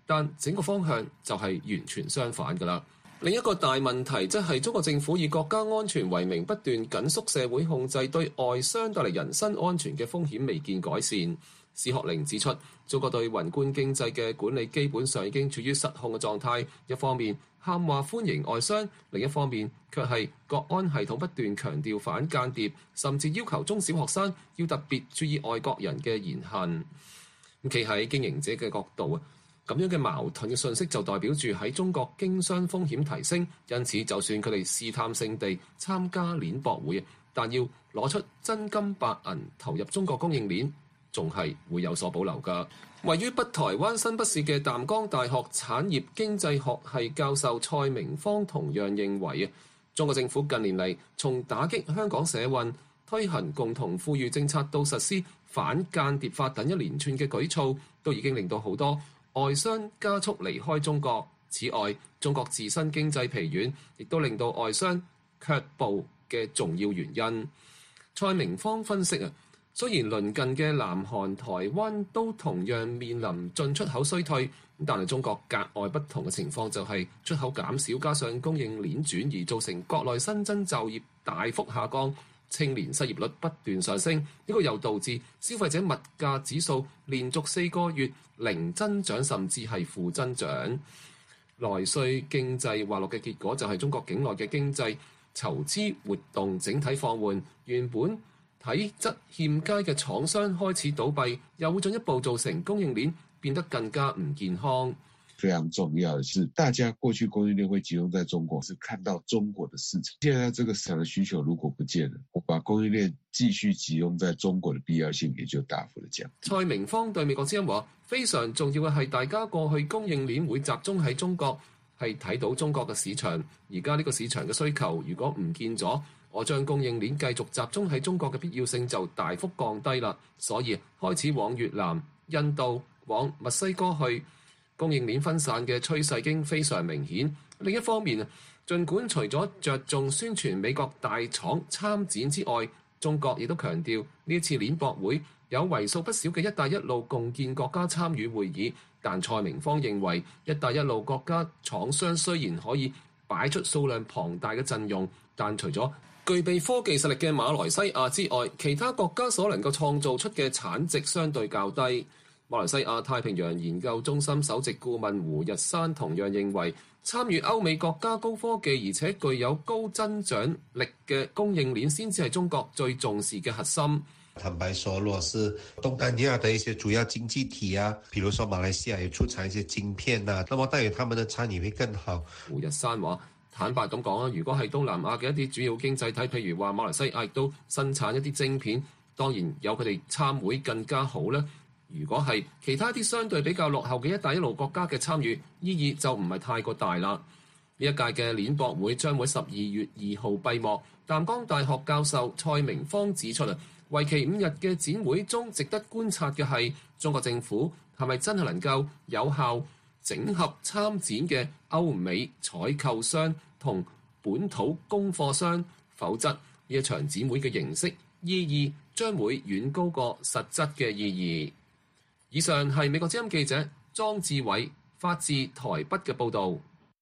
Speaker 6: 但整個方向就係完全相反㗎啦。另一個大問題即係中國政府以國家安全為名，不斷緊縮社會控制，對外商帶嚟人身安全嘅風險未見改善。史學寧指出，中國對宏觀經濟嘅管理基本上已經處於失控嘅狀態。一方面喊話歡迎外商，另一方面卻係國安系統不斷強調反間諜，甚至要求中小學生要特別注意外國人嘅言行。咁企喺經營者嘅角度啊，咁樣嘅矛盾嘅信息就代表住喺中國經商風險提升，因此就算佢哋試探性地參加鏈博會，但要攞出真金白銀投入中國供應鏈，仲係會有所保留㗎。位於北台灣新北市嘅淡江大學產業經濟學系教授蔡明芳同樣認為啊，中國政府近年嚟從打擊香港社運、推行共同富裕政策到實施反間諜法等一連串嘅舉措，都已經令到好多外商加速離開中國。此外，中國自身經濟疲軟，亦都令到外商卻步嘅重要原因。蔡明芳分析啊，雖然鄰近嘅南韓、台灣都同樣面臨進出口衰退，但係中國格外不同嘅情況就係出口減少，加上供應鏈轉移，造成國內新增就業大幅下降，青年失業率不斷上升。呢個又導致消費者物價指數連續四個月零增長，甚至係負增長。內需經濟滑落嘅結果就係中國境內嘅經濟籌資活動整體放緩，原本體質欠佳嘅廠商開始倒閉，又會進一步造成供應鏈變得更加唔健康。
Speaker 9: 非常重要的是，大家過去供應鏈會集中在中國，是看到中國的市場。現在這個市場的需求如果不見了，我把供應鏈繼續集中在中國的必要性也就大幅的降。
Speaker 6: 蔡明芳對美國之音話：非常重要嘅係大家過去供應鏈會集中喺中國，係睇到中國嘅市場。而家呢個市場嘅需求如果唔見咗，我將供應鏈繼續集中喺中國嘅必要性就大幅降低啦。所以開始往越南、印度、往墨西哥去。供應鏈分散嘅趨勢已經非常明顯。另一方面啊，儘管除咗着重宣傳美國大廠參展之外，中國亦都強調呢次鏈博會有為數不少嘅一帶一路共建國家參與會議。但蔡明芳認為，一帶一路國家廠商雖然可以擺出數量龐大嘅陣容，但除咗具備科技實力嘅馬來西亞之外，其他國家所能夠創造出嘅產值相對較低。馬來西亞太平洋研究中心首席顧問胡日山同樣認為，參與歐美國家高科技而且具有高增長力嘅供應鏈先至係中國最重視嘅核心。
Speaker 10: 坦白說，如果是東南亞的一些主要經濟體啊，譬如說馬來西亞也出產一些晶片啊，那麼當然他們的參與會更好。
Speaker 6: 胡日山話：坦白咁講啊，如果係東南亞嘅一啲主要經濟體，譬如話馬來西亞亦都生產一啲晶片，當然有佢哋參會更加好啦。如果係其他啲相對比較落後嘅一帶一路國家嘅參與，意義就唔係太過大啦。呢一屆嘅鏈博會將會十二月二號閉幕。淡江大學教授蔡明芳指出啊，為期五日嘅展會中，值得觀察嘅係中國政府係咪真係能夠有效整合參展嘅歐美採購商同本土供貨商，否則呢一場展會嘅形式意義將會遠高過實質嘅意義。以上係美國之音記者莊志偉發自台北嘅報導。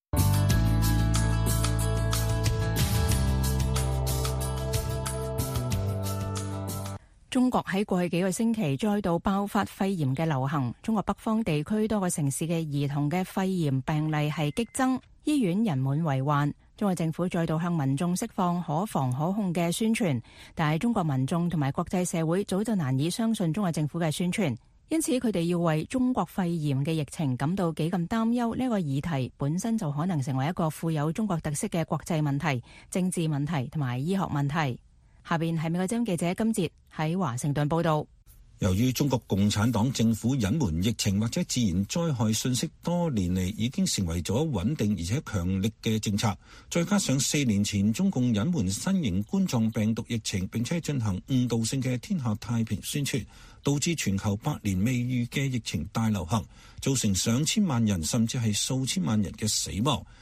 Speaker 4: 中國喺過去幾個星期再度爆發肺炎嘅流行，中國北方地區多個城市嘅兒童嘅肺炎病例係激增，醫院人滿為患。中國政府再度向民眾釋放可防可控嘅宣傳，但係中國民眾同埋國際社會早就難以相信中國政府嘅宣傳。因此佢哋要為中國肺炎嘅疫情感到幾咁擔憂，呢個議題本身就可能成為一個富有中國特色嘅國際問題、政治問題同埋醫學問題。下邊係美國之音記者金哲喺華盛頓報道。
Speaker 2: 由於中國共產黨政府隱瞞疫情或者自然災害信息多年嚟已經成為咗穩定而且強力嘅政策，再加上四年前中共隱瞞新型冠狀病毒疫情並且進行誤導性嘅天下太平宣傳，導致全球百年未遇嘅疫情大流行，造成上千萬人甚至係數千萬人嘅死亡。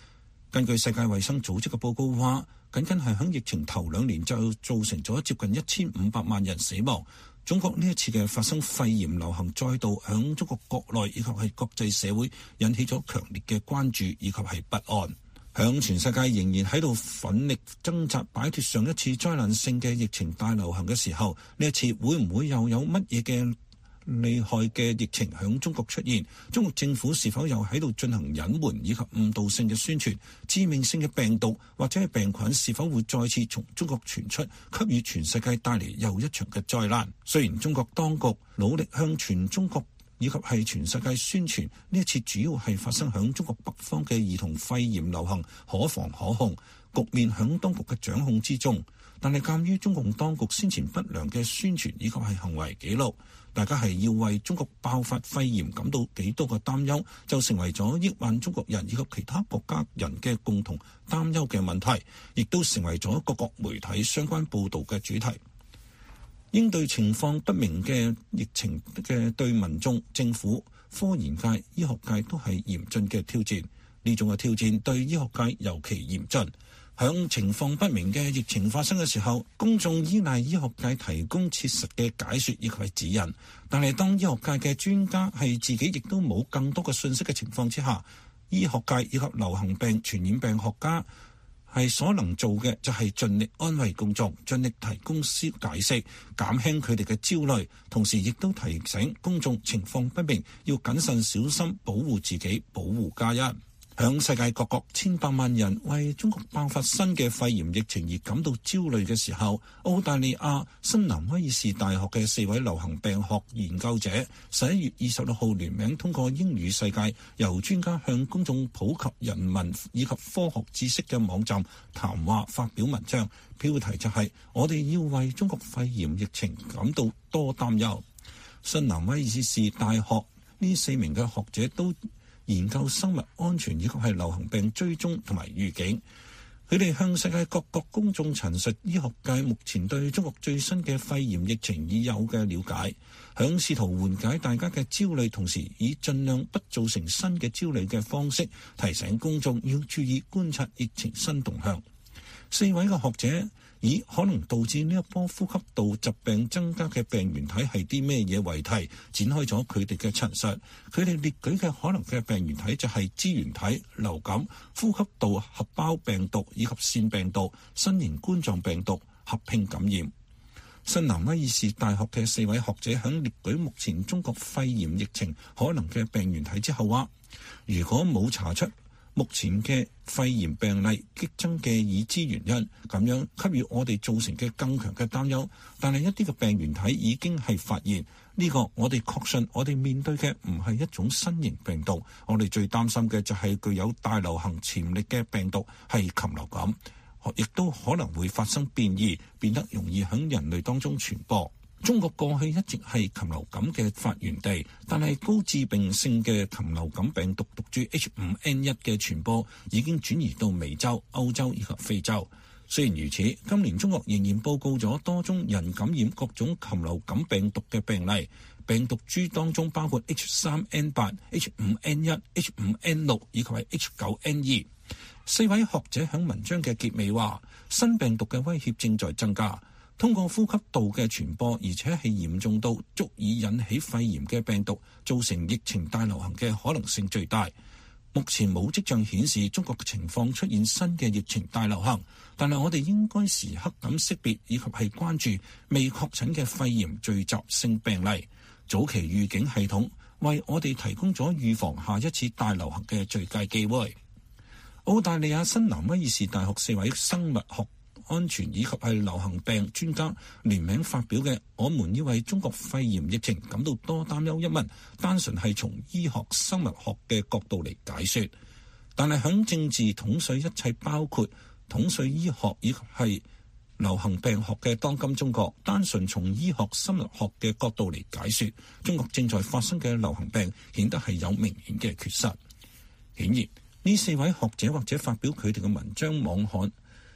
Speaker 2: 根據世界衛生組織嘅報告話，僅僅係響疫情頭兩年就造成咗接近一千五百萬人死亡。中國呢一次嘅發生肺炎流行，再度響中國國內以及係國際社會引起咗強烈嘅關注以及係不安。響全世界仍然喺度奮力掙扎擺脫上一次災難性嘅疫情大流行嘅時候，呢一次會唔會又有乜嘢嘅厲害嘅疫情響中國出現？中國政府是否又喺度進行隱瞞以及誤導性嘅宣傳？致命性嘅病毒或者係病菌是否會再次從中國傳出，給予全世界帶嚟又一場嘅災難？雖然中國當局努力向全中國以及係全世界宣傳呢一次主要係發生響中國北方嘅兒童肺炎流行可防可控，局面響當局嘅掌控之中，但係鑑於中共當局先前不良嘅宣傳以及係行為記錄，大家係要為中國爆發肺炎感到幾多個擔憂，就成為咗億萬中國人以及其他國家人嘅共同擔憂嘅問題，亦都成為咗各國媒體相關報導嘅主題。應對情況不明嘅疫情嘅對民眾、政府、科研界、醫學界都係嚴峻嘅挑戰。呢種嘅挑戰對醫學界尤其嚴峻。響情況不明嘅疫情發生嘅時候，公眾依賴醫學界提供切實嘅解說以及係指引。但係當醫學界嘅專家係自己亦都冇更多嘅信息嘅情況之下，醫學界以及流行病傳染病學家係所能做嘅就係盡力安慰公眾，盡力提供解釋，減輕佢哋嘅焦慮，同時亦都提醒公眾情況不明要謹慎小心，保護自己，保護家人。響世界各國千百萬人為中國爆發新嘅肺炎疫情而感到焦慮嘅時候，澳大利亞新南威爾士大學嘅四位流行病學研究者十一月二十六號聯名通過英語世界由專家向公眾普及人文以及科學知識嘅網站談話發表文章，標題就係、是、我哋要為中國肺炎疫情感到多擔憂。新南威爾士大學呢四名嘅學者都研究生物安全以及係流行病追蹤同埋預警，佢哋向世界各國公眾陳述醫學界目前對中國最新嘅肺炎疫情已有嘅了解，響試圖緩解大家嘅焦慮，同時以盡量不造成新嘅焦慮嘅方式提醒公眾要注意觀察疫情新動向。四位嘅學者以可能導致呢一波呼吸道疾病增加嘅病原體係啲咩嘢為題，展開咗佢哋嘅陳述。佢哋列舉嘅可能嘅病原體就係支原體、流感、呼吸道合胞病毒以及腺病毒、新型冠狀病毒合併感染。新南威爾士大學嘅四位學者響列舉目前中國肺炎疫情可能嘅病原體之後話，如果冇查出目前嘅肺炎病例激增嘅已知原因，咁樣給予我哋造成嘅更強嘅擔憂。但係一啲嘅病原體已經係發現，呢個我哋確信我哋面對嘅唔係一種新型病毒，我哋最擔心嘅就係具有大流行潛力嘅病毒係禽流感，亦都可能會發生變異，變得容易響人類當中傳播。中國過去一直係禽流感嘅發源地，但係高致病性嘅禽流感病毒毒株 H 五 N 一 嘅傳播已經轉移到美洲、歐洲以及非洲。雖然如此，今年中國仍然報告咗多宗人感染各種禽流感病毒嘅病例，病毒株當中包括 H 三 N 八、H 五 N 一、H 五 N 六以及係 H 九 N 二。四位學者喺文章嘅結尾話，新病毒嘅威脅正在增加。通過呼吸道嘅傳播，而且係嚴重到足以引起肺炎嘅病毒，造成疫情大流行嘅可能性最大。目前冇跡象顯示中國嘅情況出現新嘅疫情大流行，但係我哋應該時刻咁識別以及係關注未確診嘅肺炎聚集性病例。早期預警系統為我哋提供咗預防下一次大流行嘅最佳機會。澳大利亞新南威爾士大學四位生物學安全以及係流行病專家聯名發表嘅《我們要為中國肺炎疫情感到多擔憂》一文，單純係從醫學生物學嘅角度嚟解說，但係響政治統帥一切包括統帥醫學以及係流行病學嘅當今中國，單純從醫學生物學嘅角度嚟解說中國正在發生嘅流行病，顯得係有明顯嘅缺失。顯然呢四位學者或者發表佢哋嘅文章網刊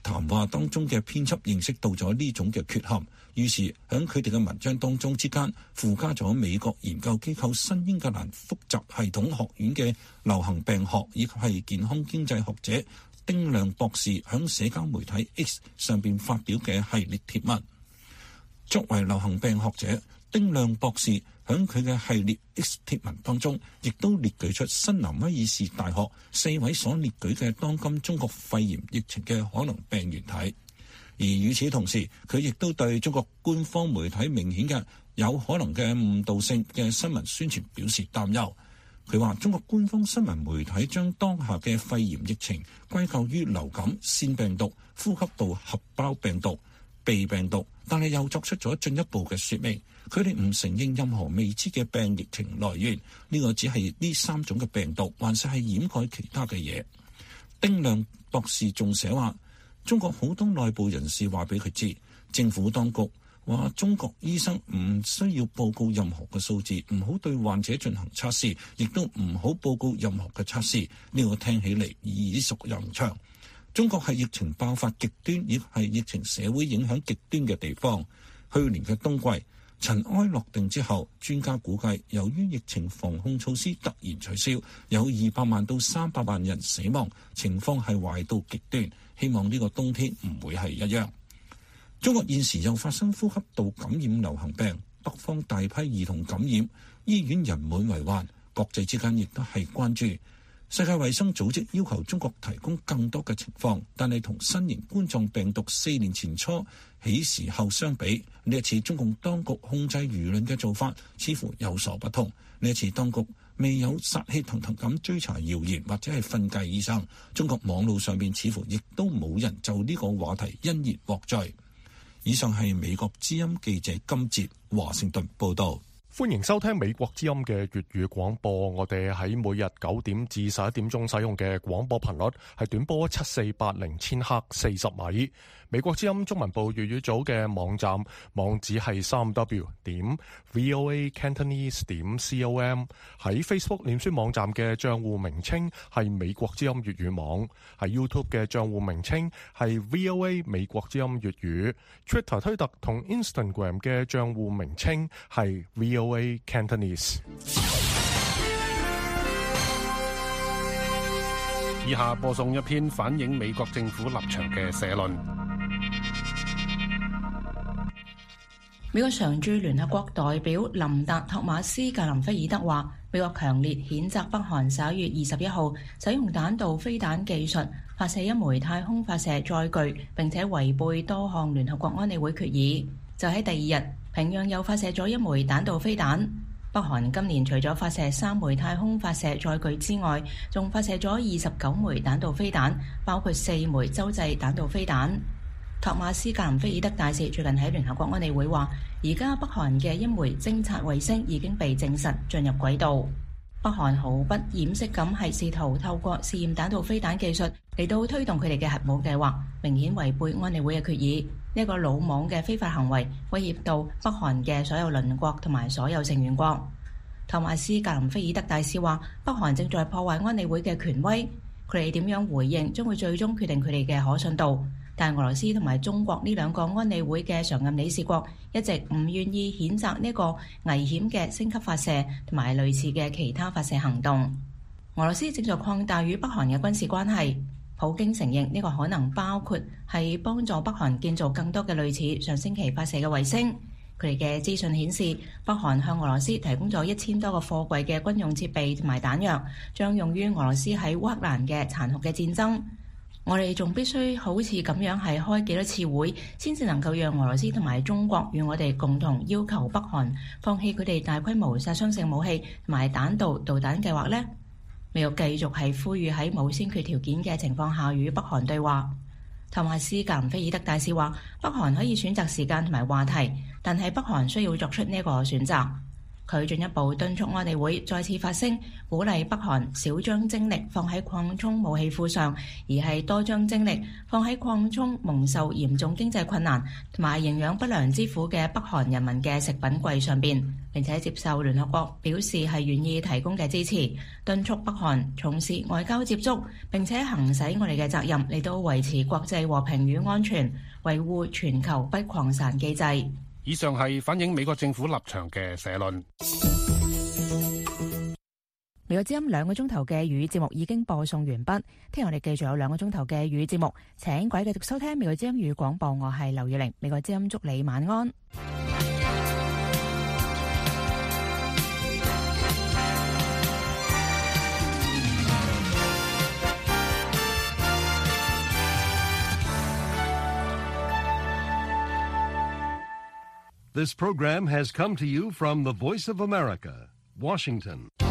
Speaker 2: 談話當中嘅編輯認識到咗呢種嘅缺陷，於是喺佢哋嘅文章當中之間附加咗美國研究機構新英格蘭複雜系統學院嘅流行病學以及係健康經濟學者丁亮博士喺社交媒體 X 上邊發表嘅系列貼文。作為流行病學者，丁亮博士喺佢嘅系列 X 貼文當中，亦都列舉出新南威爾士大學四位所列舉嘅當今中國肺炎疫情嘅可能病原體。而與此同時，佢亦都對中國官方媒體明顯嘅有可能嘅誤導性嘅新聞宣傳表示擔憂。佢話中國官方新聞媒體將當下嘅肺炎疫情歸咎於流感、腺病毒、呼吸道合胞病毒、鼻病毒，但係又作出咗進一步嘅說明，佢哋唔承認任何未知嘅病疫情來源，呢個只係呢三種嘅病毒，還是係掩蓋其他嘅嘢。丁亮博士仲寫話，中國好多內部人士話俾佢知，政府當局話中國醫生唔需要報告任何嘅數字，唔好對患者進行測試，亦都唔好報告任何嘅測試。呢個聽起嚟耳熟能詳。中國係疫情爆發極端，亦係疫情社會影響極端嘅地方。去年嘅冬季塵埃落定之後，專家估計由於疫情防控措施突然取消，有二百萬到三百萬人死亡，情況係壞到極端。希望呢個冬天唔會係一樣。中國現時又發生呼吸道感染流行病，北方大批兒童感染，醫院人滿為患，國際之間亦都係關注。世界衛生組織要求中國提供更多嘅情況，但係同新型冠狀病毒四年前初起時候相比，呢一次中共當局控制輿論嘅做法似乎有所不同。呢一次當局未有殺氣騰騰咁追查謠言或者係訓誡醫生，中國網路上面似乎亦都冇人就呢個話題因言獲罪。以上係美國之音記者金哲華盛頓報道。
Speaker 1: 歡迎收聽美國之音嘅粵語廣播。我哋喺每日九點至十一點鐘使用嘅廣播頻率係短波七四八零千赫四十米。美國之音中文部粵語組嘅網站網址係三 w 點 voa cantonese 點 com。喺 Facebook 臉書網站嘅賬戶名稱係美國之音粵語網。喺 YouTube 嘅賬戶名稱係 voa 美國之音粵語。Twitter 推特同 Instagram 嘅賬戶名稱係 voa cantonese。
Speaker 11: 以下播送一篇反映美國政府立場嘅社論。
Speaker 4: 美國常駐聯合國代表林達托馬斯格林菲爾德話，美國強烈譴責北韓十一月二十一號使用彈道飛彈技術發射一枚太空發射載具，並且違背多項聯合國安理會決議。就喺第二日，平壤又發射咗一枚彈道飛彈。北韓今年除咗發射三枚太空發射載具之外，仲發射咗二十九枚彈道飛彈，包括四枚洲際彈道飛彈。托馬斯格林菲爾德大使最近喺聯合國安理會話，而家北韓嘅一枚偵察衛星已經被證實進入軌道。北韓毫不掩飾咁係試圖透過試驗彈道飛彈技術嚟到推動佢哋嘅核武計劃，明顯違背安理會嘅決議。呢一個魯莽嘅非法行為威脅到北韓嘅所有鄰國同埋所有成員國。托馬斯格林菲爾德大使話，北韓正在破壞安理會嘅權威，佢哋點樣回應將會最終決定佢哋嘅可信度。但俄羅斯同埋中國呢兩個安理會嘅常任理事國一直唔願意譴責呢個危險嘅升級發射同埋類似嘅其他發射行動。俄羅斯正在擴大與北韓嘅軍事關係，普京承認呢個可能包括係幫助北韓建造更多嘅類似上星期發射嘅衛星。佢哋嘅資訊顯示，北韓向俄羅斯提供咗一千多個貨櫃嘅軍用設備同埋彈藥，將用於俄羅斯喺烏克蘭嘅殘酷嘅戰爭。我哋仲必須好似咁樣係開幾多次會，先至能夠讓俄羅斯同埋中國與我哋共同要求北韓放棄佢哋大規模殺傷性武器同埋彈道導彈計劃呢？美國繼續係呼籲喺冇先決條件嘅情況下與北韓對話。托馬斯格林菲爾德大使話，北韓可以選擇時間同埋話題，但係北韓需要作出呢個選擇。 佢進一步敦促安理會再次發聲，鼓勵北韓少將精力放喺擴充武器庫上，而係多將精力放喺擴充蒙受嚴重經濟困難同埋營養不良之苦嘅北韓人民嘅食品櫃上邊，並且接受聯合國表示係願意提供嘅支持，敦促北韓重視外交接觸，並且行使我哋嘅責任嚟到維持國際和平與安全，維護全球不擴散機制。
Speaker 11: 以上係反映美國政府立場嘅社論。
Speaker 4: 美國之音兩個鐘頭嘅粵語節目已經播送完畢，聽日我哋繼續有兩個鐘頭嘅粵語節目，請各位繼續收聽美國之音粵語廣播，我係劉月玲，美國之音祝你晚安。
Speaker 12: This program has come to you from the Voice of America, Washington.